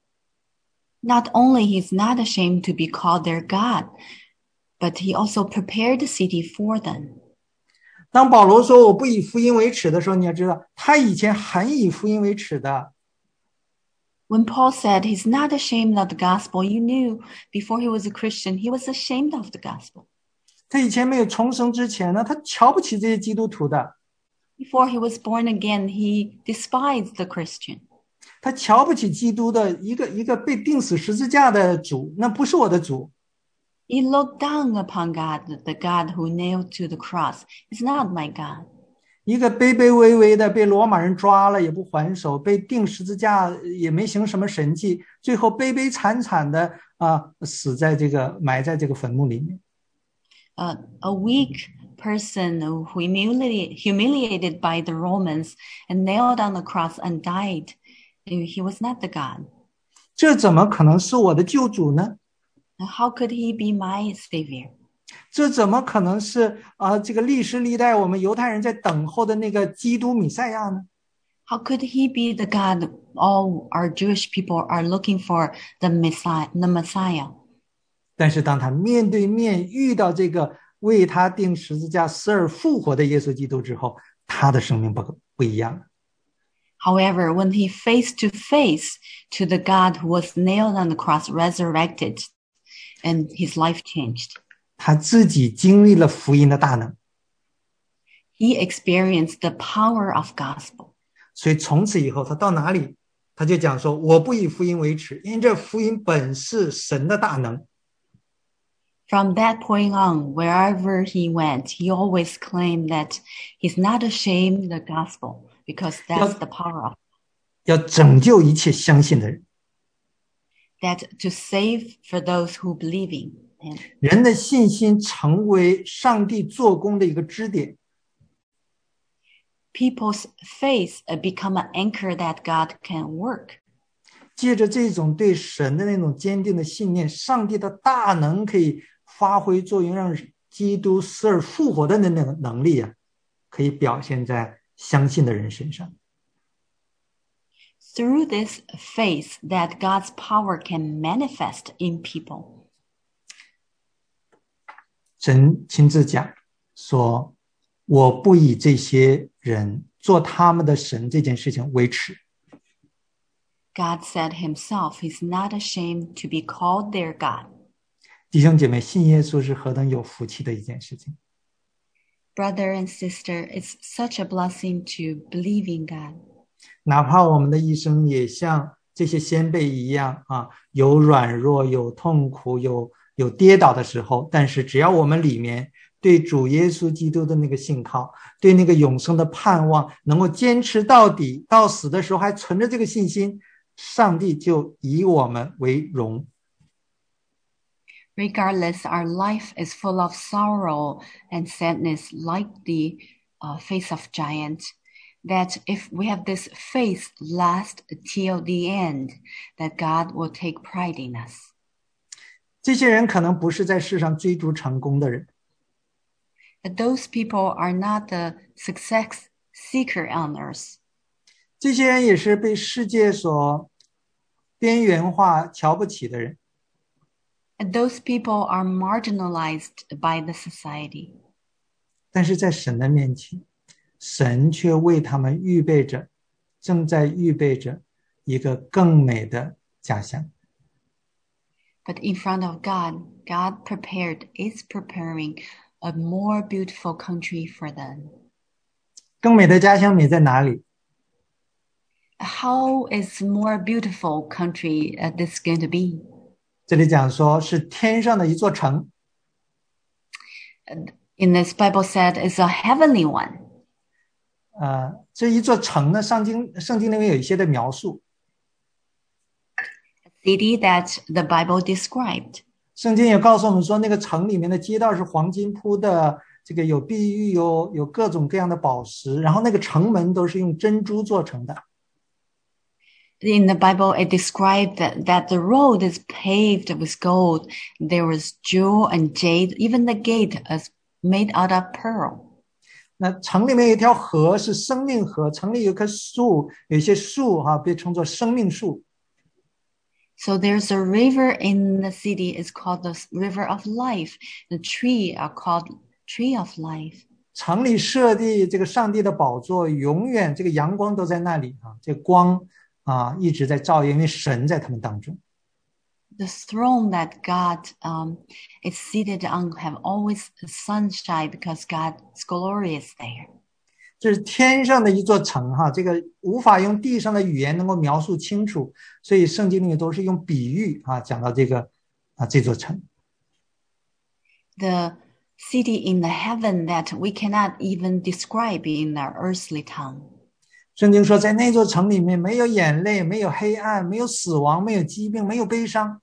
Not only he's not ashamed to be called their God, but he also prepared the city for them. 当保罗说我不以福音为耻的时候，你要知道，他以前很以福音为耻的。 When Paul said he's not ashamed of the gospel, you knew before he was a Christian, he was ashamed of the gospel. 他以前没有重生之前呢，他瞧不起这些基督徒的。 Before he was born again, he despised the Christian. 他瞧不起基督的一个被钉死十字架的主，那不是我的主。 He looked down upon God, the God who nailed to the cross. It's not my God. 一个卑卑微微的被罗马人抓了也不还手，被钉十字架也没行什么神迹，最后悲悲惨惨的死在埋在这个坟墓里面。 A weak person who humiliated by the Romans and nailed on the cross and died. He was not the God. 这怎么可能是我的救主呢？ How could he be my savior? 这怎么可能是这个历史历代我们犹太人在等候的那个基督弥赛亚呢？ How could he be the God all our Jewish people are looking for, the Messiah? 但是当他面对面遇到这个为他钉十字架死而复活的耶稣基督之后，他的生命不一样了。 However, when he face to face to the God who was nailed on the cross, resurrected, and his life changed. 他自己经历了福音的大能。 He experienced the power of gospel. 所以从此以后，他到哪里他就讲说，我不以福音为耻，因这福音本是神的大能。 From that point on, wherever he went, he always claimed that he's not ashamed of the gospel because that's the power of 要拯救一切相信的人。 that to save for those who believe in him. 人的信心成为上帝做工的一个支点。 People's faith become an anchor that God can work. 借着这种对神的那种坚定的信念，上帝的大能可以发挥作用，让基督死而复活的那个能力啊，可以表现在相信的人身上。 Through this faith that God's power can manifest in people. 神亲自讲说，我不以这些人做他们的神这件事情为耻。 God said himself, he's not ashamed to be called their God. 弟兄姐妹，信耶稣是何等有福气的一件事情。 Brother and sister, it's such a blessing to believe in God. 哪怕我们的一生也像这些先辈一样啊，有软弱，有痛苦，有跌倒的时候，但是只要我们里面对主耶稣基督的那个信靠，对那个永生的盼望，能够坚持到底，到死的时候还存着这个信心，上帝就以我们为荣。 Regardless, our life is full of sorrow and sadness like the face of giant, that if we have this faith last till the end, that God will take pride in us. 这些人可能不是在世上追逐成功的人。 But those people are not the success seeker on earth. 这些人也是被世界所边缘化、瞧不起的人。 And those people are marginalized by the society. 但是在神的面前，神却为他们预备着，正在预备着一个更美的家乡。 But in front of God, God is preparing a more beautiful country for them. 更美的家乡美在哪里？ How is more beautiful country this going to be? 这里讲说是天上的一座城。 In this Bible said is a heavenly one. 这一座城呢，圣经里面有一些的描述。 A city that the Bible described. 圣经也告诉我们说，那个城里面的街道是黄金铺的，这个有碧玉，有各种各样的宝石，然后那个城门都是用珍珠做成的。 In the Bible, it described that the road is paved with gold. There was jewel and jade. Even the gate is made out of pearl. 那城里面有一条河是生命河，城里有棵树，有一些树被称作生命树。 So there's a river in the city. It's called the River of Life. The tree are called Tree of Life. 城里设立这个上帝的宝座，永远这个阳光都在那里这光一直在照耀，因为神在他们当中。 The throne that God is seated on have always sunshine because God's glory is there. 这是天上的一座城这个无法用地上的语言能够描述清楚，所以圣经里面都是用比喻讲到这座城。 The city in the heaven that we cannot even describe in our earthly tongue. 圣经说，在那座城里面没有眼泪，没有黑暗，没有死亡，没有疾病，没有悲伤。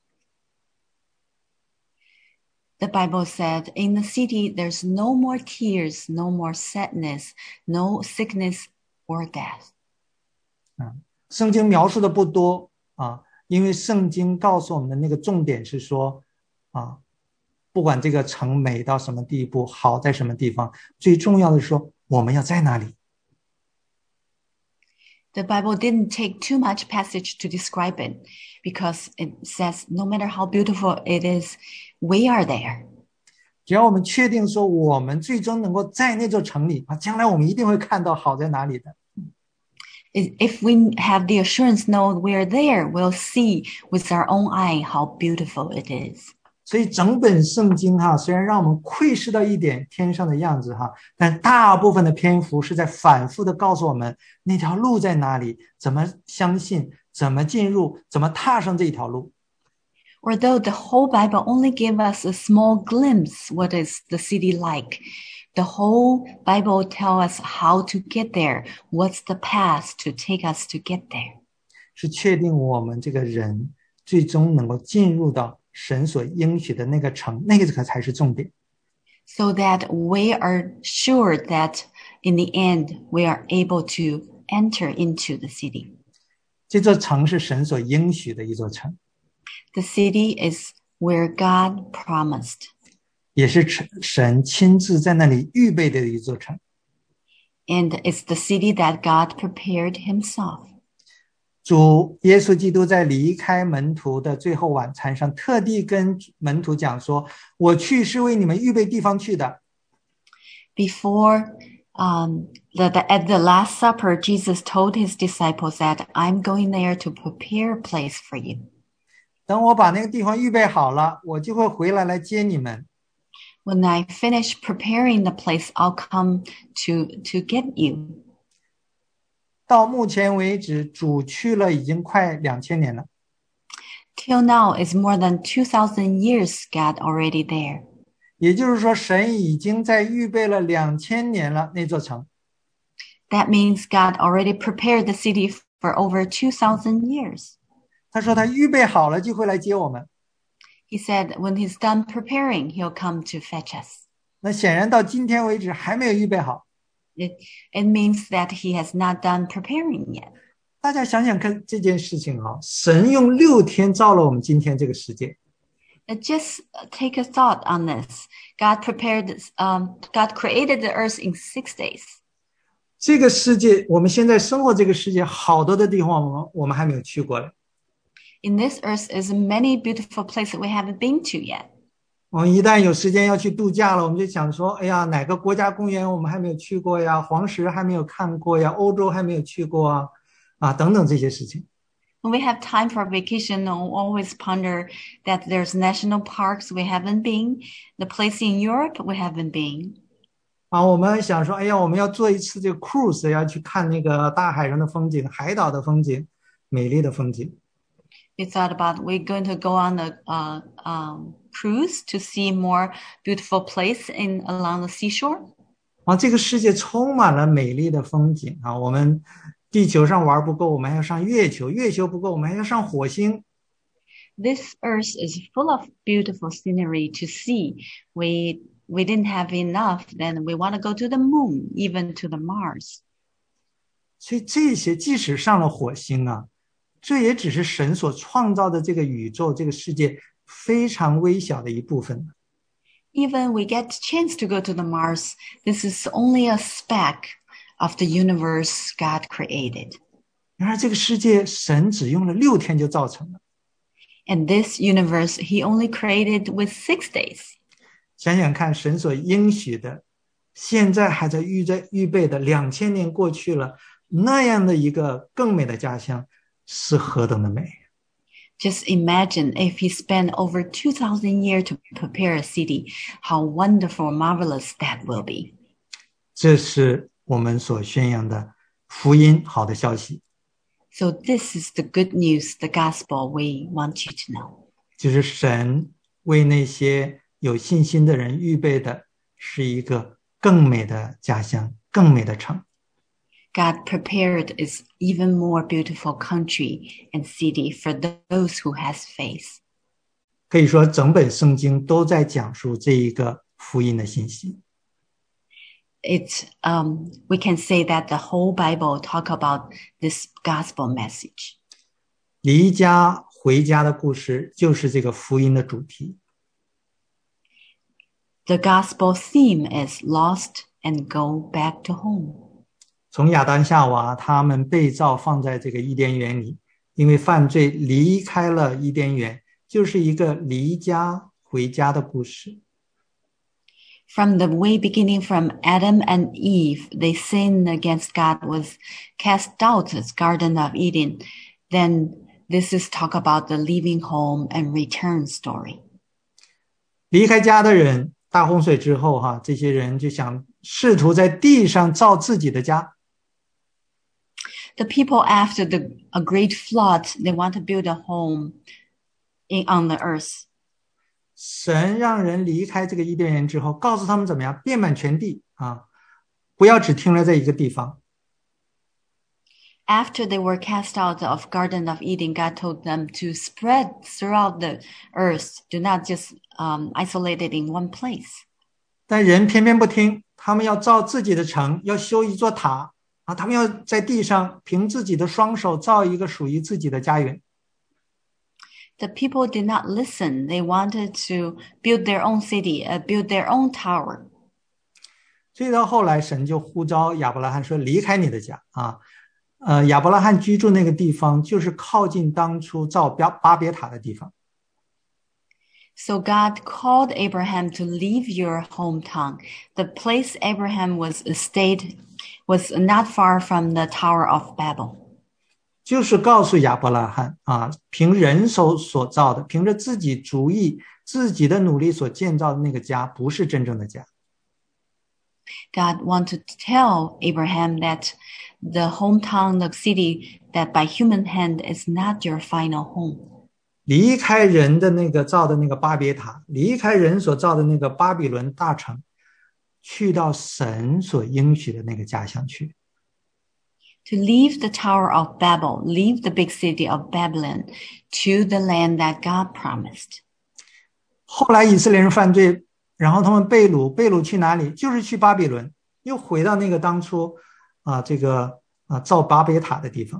The Bible said, in the city, there's no more tears, no more sadness, no sickness or death. 圣经描述的不多因为圣经告诉我们的那个重点是说不管这个城美到什么地步，好在什么地方，最重要的是说我们要在哪里。 The Bible didn't take too much passage to describe it because it says no matter how beautiful it is, we are there. 只要我们确定说我们最终能够在那座城里将来我们一定会看到好在哪里的。 If we have the assurance, no, we're there, we'll see with our own eye how beautiful it is. 所以整本圣经哈，虽然让我们窥视到一点天上的样子哈，但大部分的篇幅是在反复的告诉我们那条路在哪里，怎么相信，怎么进入，怎么踏上这一条路。 Although the whole Bible only gave us a small glimpse what is the city like, the whole Bible tells us how to get there, what's the path to take us to get there. 是确定我们这个人最终能够进入到神所应许的那个城，那个才是重点。 So that we are sure that in the end we are able to enter into the city. 这座城是神所应许的一座城。 The city is where God promised. 也是神亲自在那里预备的一座城。 And it's the city that God prepared himself. 主耶稣基督在离开门徒的最后晚餐上，特地跟门徒讲说：“我去是为你们预备地方去的。” Before at the Last Supper, Jesus told his disciples that I'm going there to prepare a place for you. 等我把那个地方预备好了，我就会回来接你们。 When I finish preparing the place, I'll come to get you. 到目前为止，主去了已经快2000年了。 Till now, it's more than 2,000 years God already there. 也就是说，神已经在预备了2000年了那座城。 That means God already prepared the city for over 2,000 years. 他说他预备好了就会来接我们。 He said when he's done preparing, he'll come to fetch us. 那显然到今天为止还没有预备好。 It means that he has not done preparing yet. 大家想想看这件事情啊，神用6天造了我们今天这个世界。 Just take a thought on this. God created the earth in 6 days. 这个世界，我们现在生活这个世界，好多的地方我们还没有去过嘞。 In this earth is many beautiful places we haven't been to yet. 我们一旦有时间要去度假了，我们就想说，哎呀，哪个国家公园我们还没有去过呀？黄石还没有看过呀？欧洲还没有去过啊，等等这些事情。 When we have time for vacation, we'll always ponder that there's national parks we haven't been, the place in Europe we haven't been. 我们想说，哎呀，我们要做一次这个 cruise， 要去看那个大海上的风景，海岛的风景，美丽的风景。 We thought about we're going to go on a cruise to see more beautiful place along the seashore. 这个世界充满了美丽的风景啊！我们地球上玩不够，我们还要上月球；月球不够，我们还要上火星。 This earth is full of beautiful scenery to see. We didn't have enough, then we want to go to the moon, even to the Mars. 所以这些即使上了火星啊，这也只是神所创造的这个宇宙、这个世界非常微小的一部分。 Even we get a chance to go to the Mars, this is only a speck of the universe God created. 然而这个世界神只用了6天就造成了。 And this universe he only created with 6 days. 想想看，神所应许的，现在还在预备的，2000年过去了，那样的一个更美的家乡是何等的美。 Just imagine if he spent over 2,000 years to prepare a city, how wonderful, marvelous that will be. 这是我们所宣扬的福音，好的消息。 So this is the good news, the gospel we want you to know. 就是神为那些有信心的人预备的是一个更美的家乡，更美的城。 God prepared is even more beautiful country and city for those who has faith. 可以说整本圣经都在讲述这一个福音的信息。 We can say that the whole Bible talk about this gospel message. 离家回家的故事就是这个福音的主题。 The gospel theme is lost and go back to home. 从亚当夏娃他们被造放在这个伊甸园里，因为犯罪离开了伊甸园，就是一个离家回家的故事。 From the way beginning from Adam and Eve, they sinned against God, was cast out of the Garden of Eden. Then this is talk about the leaving home and return story. 离开家的人，大洪水之后哈，这些人就想试图在地上造自己的家。 The people after a great flood, they want to build a home on the earth. 神让人离开这个伊甸园之后，告诉他们怎么样遍满全地啊，不要只停留在一个地方。 After they were cast out of Garden of Eden, God told them to spread throughout the earth. Do not just isolate it in one place. 但人偏偏不听，他们要造自己的城，要修一座塔啊，他们要在地上凭自己的双手造一个属于自己的家园。 The people did not listen. They wanted to build their own city, build their own tower. 所以到后来，神就呼召亚伯拉罕说：“离开你的家啊！”亚伯拉罕居住那个地方，就是靠近当初造巴别塔的地方。 So God called Abraham to leave your hometown. The place Abraham was stayed was not far from the Tower of Babel. 就是告诉亚伯拉罕啊，凭人手所造的，凭着自己主意、自己的努力所建造的那个家，不是真正的家。 God wanted to tell Abraham that the hometown, the city that by human hand is not your final home. 离开人的那个造的那个巴别塔，离开人所造的那个巴比伦大城，去到神所应许的那个家乡去。 To leave the Tower of Babel, leave the big city of Babylon to the land that God promised. 后来以色列人犯罪，然后他们被掳去哪里？就是去巴比伦，又回到那个当初造巴别塔的地方。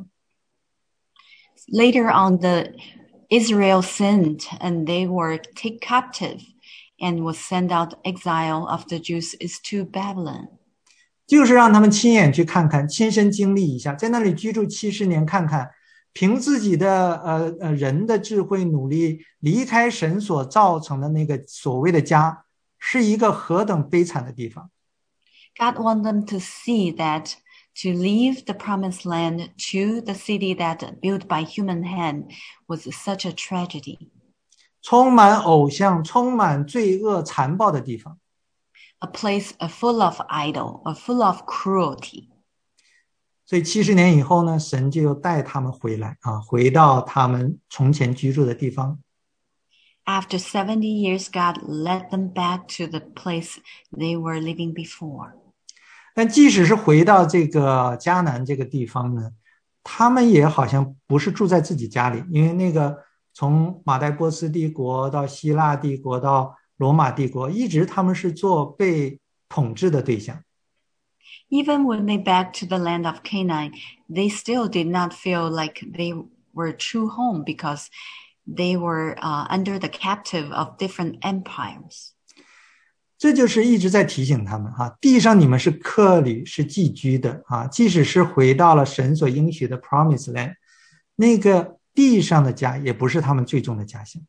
Later on, Israel sinned and they were taken captive and was sent out exile of the Jews is to Babylon. 就是让他们亲眼去看看，亲身经历一下，在那里居住70年，看看凭自己的人的智慧努力离开神所造成的那个所谓的家，是一个何等悲惨的地方。 God wanted them to see that to leave the promised land to the city that built by human hand was such a tragedy. 充满偶像、充满罪恶、残暴的地方。 A place full of idol, full of cruelty. 所以70年以后呢，神就又带他们回来啊，回到他们从前居住的地方。 After 70 years, God led them back to the place they were living before. 但即使是回到这个迦南这个地方呢，他们也好像不是住在自己家里，因为那个从马代波斯帝国到希腊帝国到罗马帝国，一直他们是做被统治的对象。 Even when they back to the land of Canaan, they still did not feel like they were true home because they were under the captive of different empires. 这就是一直在提醒他们哈，地上你们是客旅，是寄居的啊，即使是回到了神所应许的 Promised Land， 那个地上的家也不是他们最终的家乡。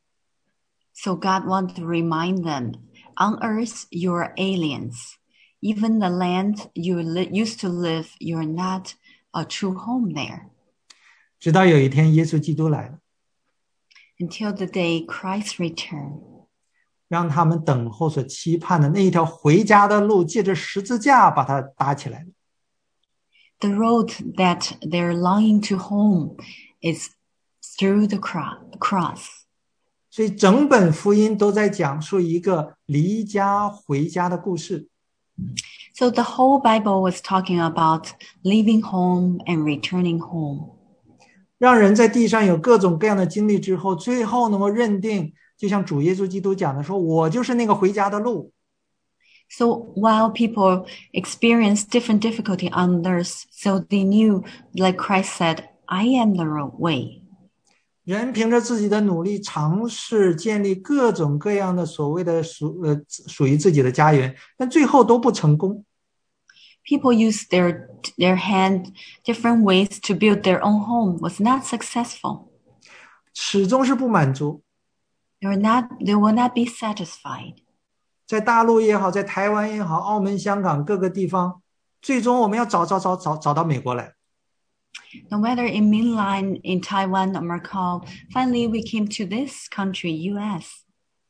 So God wanted to remind them, on earth you are aliens. Even the land you used to live, you are not a true home there. 直到有一天耶稣基督来了， Until the day Christ returned. 让他们等候所期盼的那一条回家的路，借着十字架把它搭起来了。 The road that they're longing to home is through the cross. 所以整本福音都在讲述一个离家回家的故事。 So the whole Bible was talking about leaving home and returning home. 让人在地上有各种各样的经历之后，最后能够认定，就像主耶稣基督讲的说，我就是那个回家的路。 So while people experienced different difficulty on earth, so they knew, like Christ said, I am the way. 人凭着自己的努力尝试建立各种各样的所谓的属于自己的家园，但最后都不成功。 People use their hand different ways to build their own home was not successful. 始终是不满足。 They will not be satisfied. 在大陆也好，在台湾也好，澳门、香港各个地方，最终我们要找到美国来。 No matter in mainland, in Taiwan or Macau, finally we came to this country, U.S.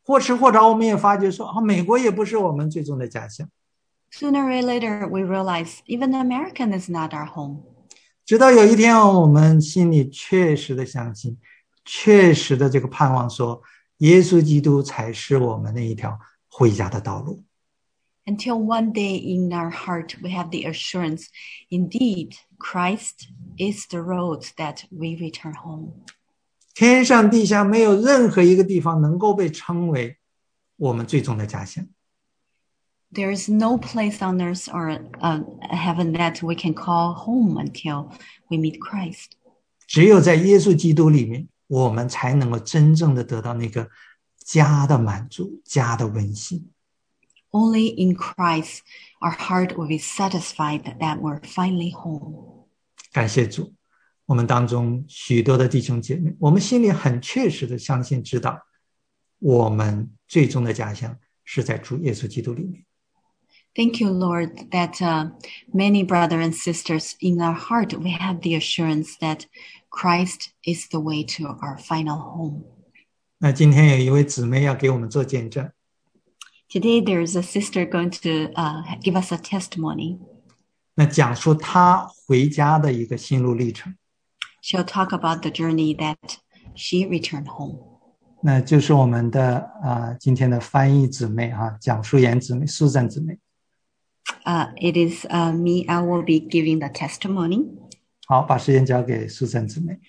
或迟或早我们也发觉说，美国也不是我们最终的家乡。 Sooner or later, we realize even American is not our home. 直到有一天，我们心里确实的相信，确实的这个盼望说，耶稣基督才是我们那一条回家的道路。 Until one day in our heart, we have the assurance, indeed, Christ is the road that we return home. 天上地下没有任何一个地方能够被称为我们最终的家乡。 There is no place on earth or heaven that we can call home until we meet Christ. 只有在耶稣基督里面，我们才能够真正的得到那个家的满足，家的温馨。 Only in Christ, our heart will be satisfied that we're finally home. 感谢主，我们当中许多的弟兄姐妹，我们心里很确实的相信知道，我们最终的家乡是在主耶稣基督里面。 Thank you, Lord, that many brothers and sisters in our heart, we have the assurance that Christ is the way to our final home. 那今天有一位姊妹要给我们做见证。 Today, there is a sister going to give us a testimony. 那讲述她回家的一个心路历程。 She'll talk about the journey that she returned home. 那就是我们的今天的翻译姊妹讲述员姊妹Susan姊妹。 It is me. I will be giving the testimony. 好，把时间交给Susan姊妹。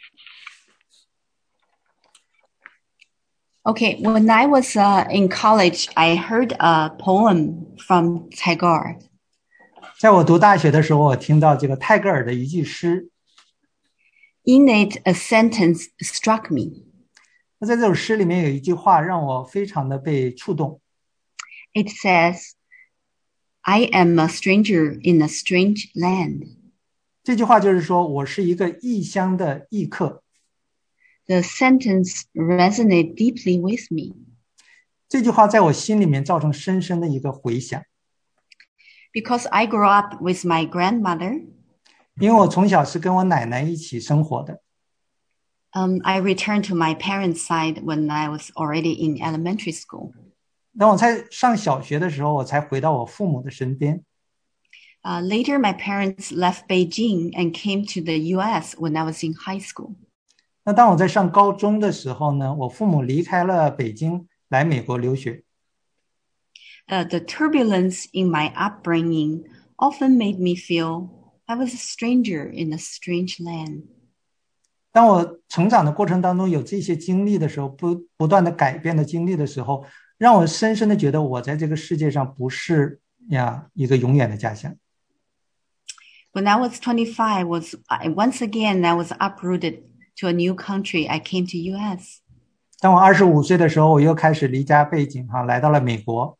Okay, when I was in college, I heard a poem from Tagore. 在我读大学的时候，我听到这个泰戈尔的一句诗。 In it, a sentence struck me. 那在这首诗里面有一句话让我非常的被触动。 It says, I am a stranger in a strange land. 这句话就是说我是一个异乡的异客。 The sentence resonated deeply with me. 这句话在我心里面造成深深的一个回响。 Because I grew up with my grandmother. 因为我从小是跟我奶奶一起生活的。 I returned to my parents' side when I was already in elementary school. 当我在上小学的时候，我才回到我父母的身边。 Later, my parents left Beijing and came to the U.S. when I was in high school. 那当我在上高中的时候呢，我父母离开了北京，来美国留学。 The turbulence in my upbringing often made me feel I was a stranger in a strange land. 当我成长的过程当中有这些经历的时候，不断的改变的经历的时候，让我深深的觉得我在这个世界上不是一个永远的家乡。 When I was 25, once again I was uprooted to a new country. I came to U.S. 当我25岁的时候，我又开始离家背井来到了美国。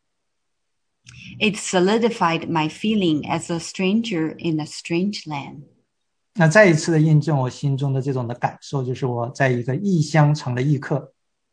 It solidified my feeling as a stranger in a strange land. 那再一次的印证我心中的这种的感受，就是我在一个异乡成了异客。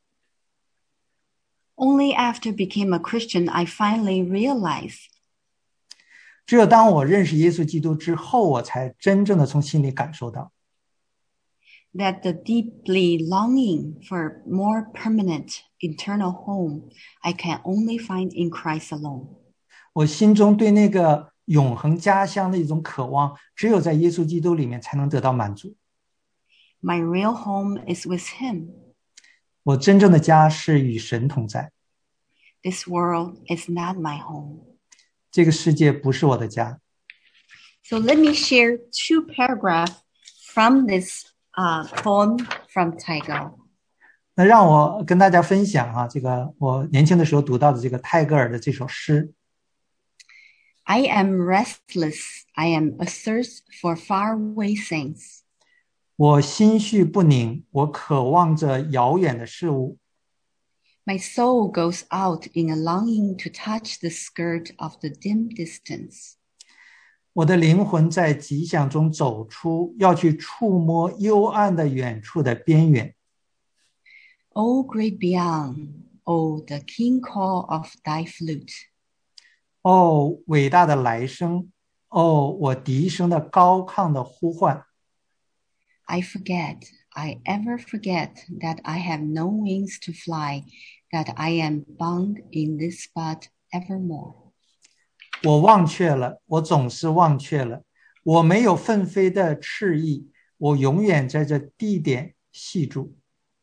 Only after became a Christian, I finally realized. 只有当我认识耶稣基督之后，我才真正的从心里感受到 that the deeply longing for more permanent eternal home I can only find in Christ alone. 我心中对那个永恒家乡的一种渴望，只有在耶稣基督里面才能得到满足。 My real home is with Him. 我真正的家是与神同在。 This world is not my home. 这个世界不是我的家。 So let me share 2 paragraphs from this poem from Tagore. 那让我跟大家分享这个我年轻的时候读到的这个泰戈尔的这首诗。 I am restless. I am athirst for faraway things. 我心绪不宁，我渴望着遥远的事物。 My soul goes out in a longing to touch the skirt of the dim distance. 我的灵魂在极想中走出，要去触摸幽暗的远处的边缘。 O great beyond, O the keen call of thy flute. 哦，伟大的来生，哦，我笛声的高亢的呼唤。 I ever forget that I have no wings to fly that I am bound in this spot evermore. 我忘却了，我总是忘却了，我没有奋飞的翅翼，我永远在这地点系住。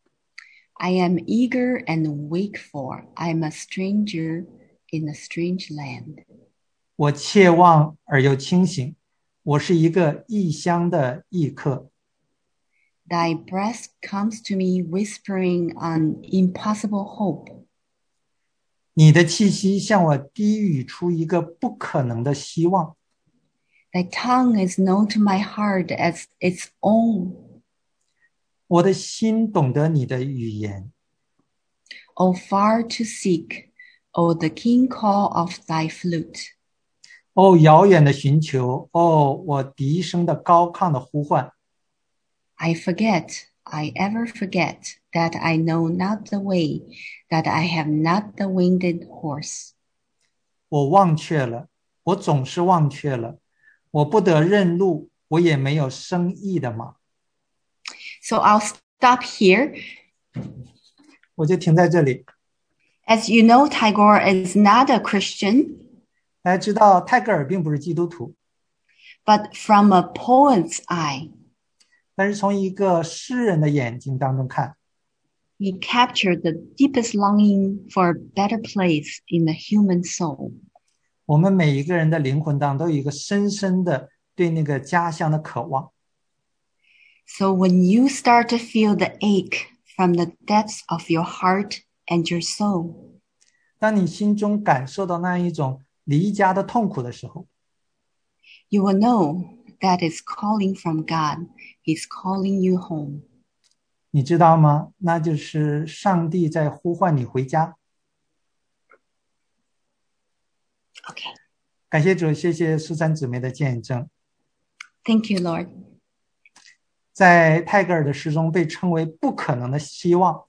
I am eager and wakeful. I am a stranger in a strange land. 我切望而又清醒，我是一个异乡的异客。 Thy breath comes to me whispering an impossible hope. 你的气息向我低语出一个不可能的希望。 Thy tongue is known to my heart as its own. 我的心懂得你的语言。 O far to seek, O the keen call of thy flute. 哦，遥远的寻求，哦，我笛声的高亢的呼唤。 I forget, I ever forget that I know not the way, that I have not the winged horse. 我忘却了，我总是忘却了，我不得认路，我也没有生意的马。 So I'll stop here. 我就停在这里。 As you know, Tagore is not a Christian, 大家知道泰戈尔并不是基督徒， but from a poet's eye, 但是从一个诗人的眼睛当中看， he captured the deepest longing for a better place in the human soul. 我们每一个人的灵魂当中都有一个深深的对那个家乡的渴望。 So when you start to feel the ache from the depths of your heart and your soul, 当你心中感受到那一种离家的痛苦的时候， you will know that is calling from God. He's calling you home. 你知道吗？那就是上帝在呼唤你回家。 Okay. 感谢主，谢谢苏珊姊妹的见证。 Thank you, Lord. 在泰戈尔的诗中被称为不可能的希望。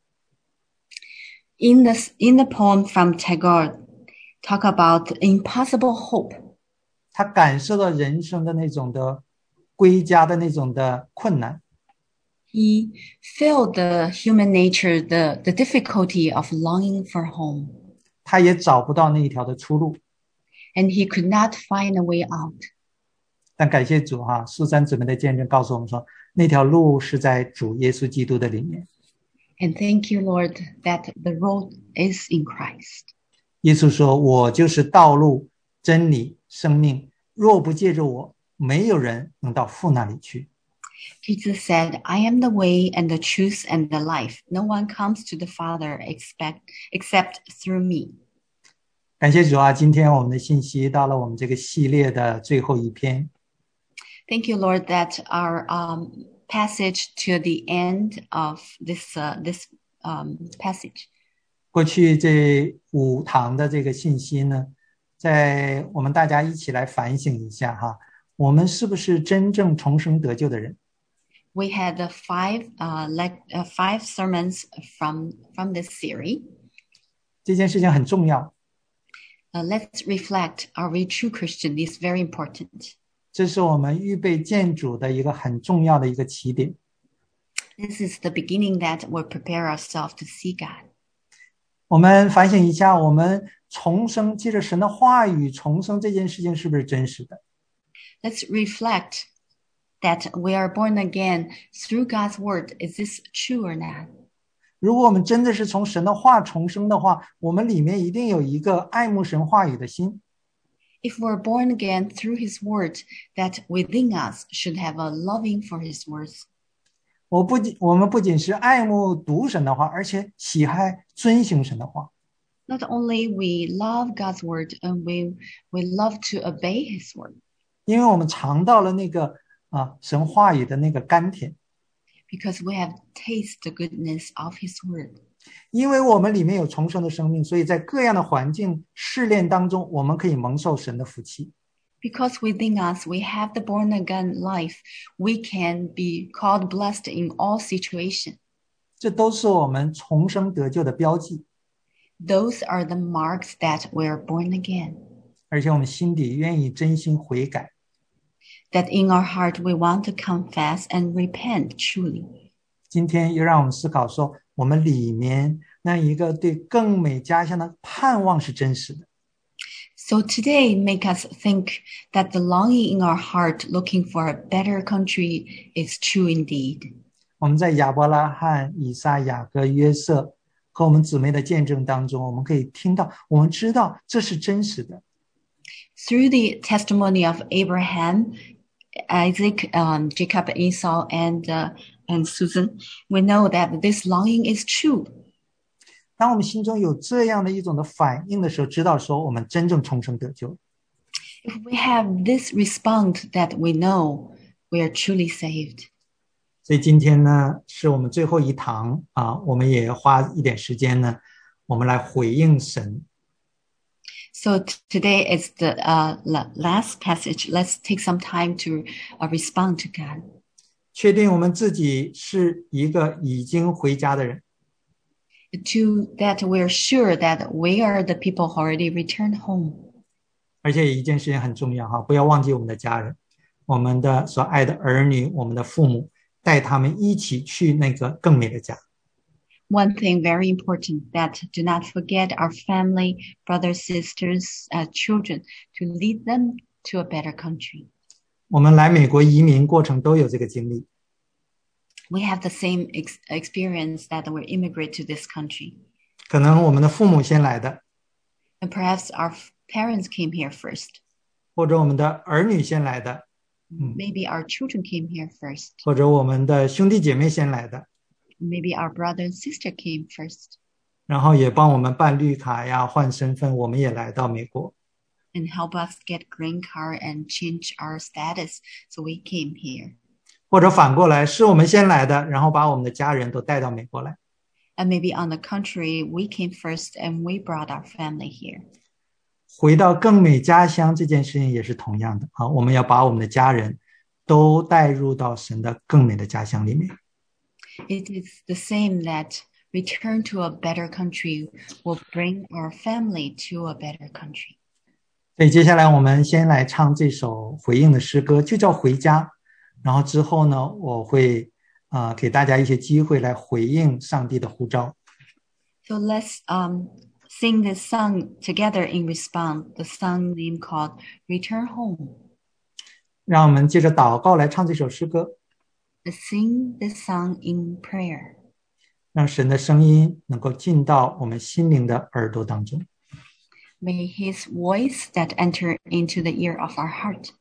In the poem from Tagore, talk about impossible hope. 他感受到人生的那种的归家的那种的困难， He felt the human nature, the difficulty of longing for home, 他也找不到那一条的出路。 and he could not find a way out. 但感谢主哈，苏珊姊妹的见证告诉我们说，那条路是在主耶稣基督的里面。 And thank you, Lord, that the road is in Christ. 耶稣说：“我就是道路、真理、生命，若不借着我，没有人能到父那里去。” Jesus said, I am the way and the truth and the life. No one comes to the Father except through me. 感谢主啊，今天我们的信息到了我们这个系列的最后一篇。 Thank you, Lord, that our passage to the end of this passage. 过去这5堂的这个信息呢，在我们大家一起来反省一下哈，我们是不是真正重生得救的人？ We had five sermons from this series. 这件事情很重要， Let's reflect: Are we true Christian? It's very important. 这是我们预备见主的一个很重要的一个起点。 This is the beginning that we'll prepare ourselves to see God. 我们反省一下，我们重生，借着神的话语重生这件事情是不是真实的？ Let's reflect that we are born again through God's word. Is this true or not? 如果我们真的是从神的话重生的话，我们里面一定有一个爱慕神话语的心。 If we're born again through his word, that within us should have a loving for his words. 我们不仅是爱慕读神的话，而且喜爱遵行神的话。 Not only we love God's word, and we love to obey his word. 因为我们尝到了那个神话语的那个甘甜， Because we have tasted the goodness of his word. 因为我们里面有重生的生命，所以在各样的环境试炼当中，我们可以蒙受神的福气。 Because within us we have the born again life, we can be called blessed in all situations. 这都是我们重生得救的标记， Those are the marks that we're born again. 而且我们心底愿意真心悔改。 That in our heart we want to confess and repent truly. 今天又让我们思考说， 我们里面那一个对更美家乡的盼望是真实的。 So today, make us think that the longing in our heart looking for a better country is true indeed. 我们在亚伯拉罕、以撒、雅各、约瑟和我们姊妹的见证当中，我们可以听到，我们知道这是真实的。 Through the testimony of Abraham, Isaac, Jacob, Esau, and Susan, we know that this longing is true. 当我们心中有这样的一种的反应的时候，知道说我们真正重生得救。 If we have this response, that we know we are truly saved. 所以今天呢，是我们最后一堂啊，我们也花一点时间呢，我们来回应神。 So today is the last passage. Let's take some time to respond to God. 确定我们自己是一个已经回家的人， To that we're sure that we are the people who already returned home. 而且一件事情很重要哈，不要忘记我们的家人，我们的所爱的儿女，我们的父母，带他们一起去那个更美的家。 One thing very important, that do not forget our family, brothers, sisters, children, to lead them to a better country. 我们来美国移民过程都有这个经历， We have the same experience that we immigrate to this country. 可能我们的父母先来的， And perhaps our parents came here first. 或者我们的儿女先来的， Maybe our children came here first. 或者我们的兄弟姐妹先来的， Maybe our brother and sister came first 然后也帮我们办绿卡呀、换身份，我们也来到美国。 and help us get green card and change our status. So we came here. 或者反过来，是我们先来的，然后把我们的家人都带到美国来。 And maybe on the contrary, we came first and we brought our family here. 回到更美家乡这件事情也是同样的啊，我们要把我们的家人都带入到神的更美的家乡里面。 It is the same that return to a better country will bring our family to a better country. 所以接下来我们先来唱这首回应的诗歌，就叫《回家》。然后之后呢，我会给大家一些机会来回应上帝的呼召。 So let's sing this song together in response. The song name called Return Home. 让我们借着祷告来唱这首诗歌， Let's sing this song in prayer. 让神的声音能够进到我们心灵的耳朵当中。 May his voice that enter into the ear of our heart.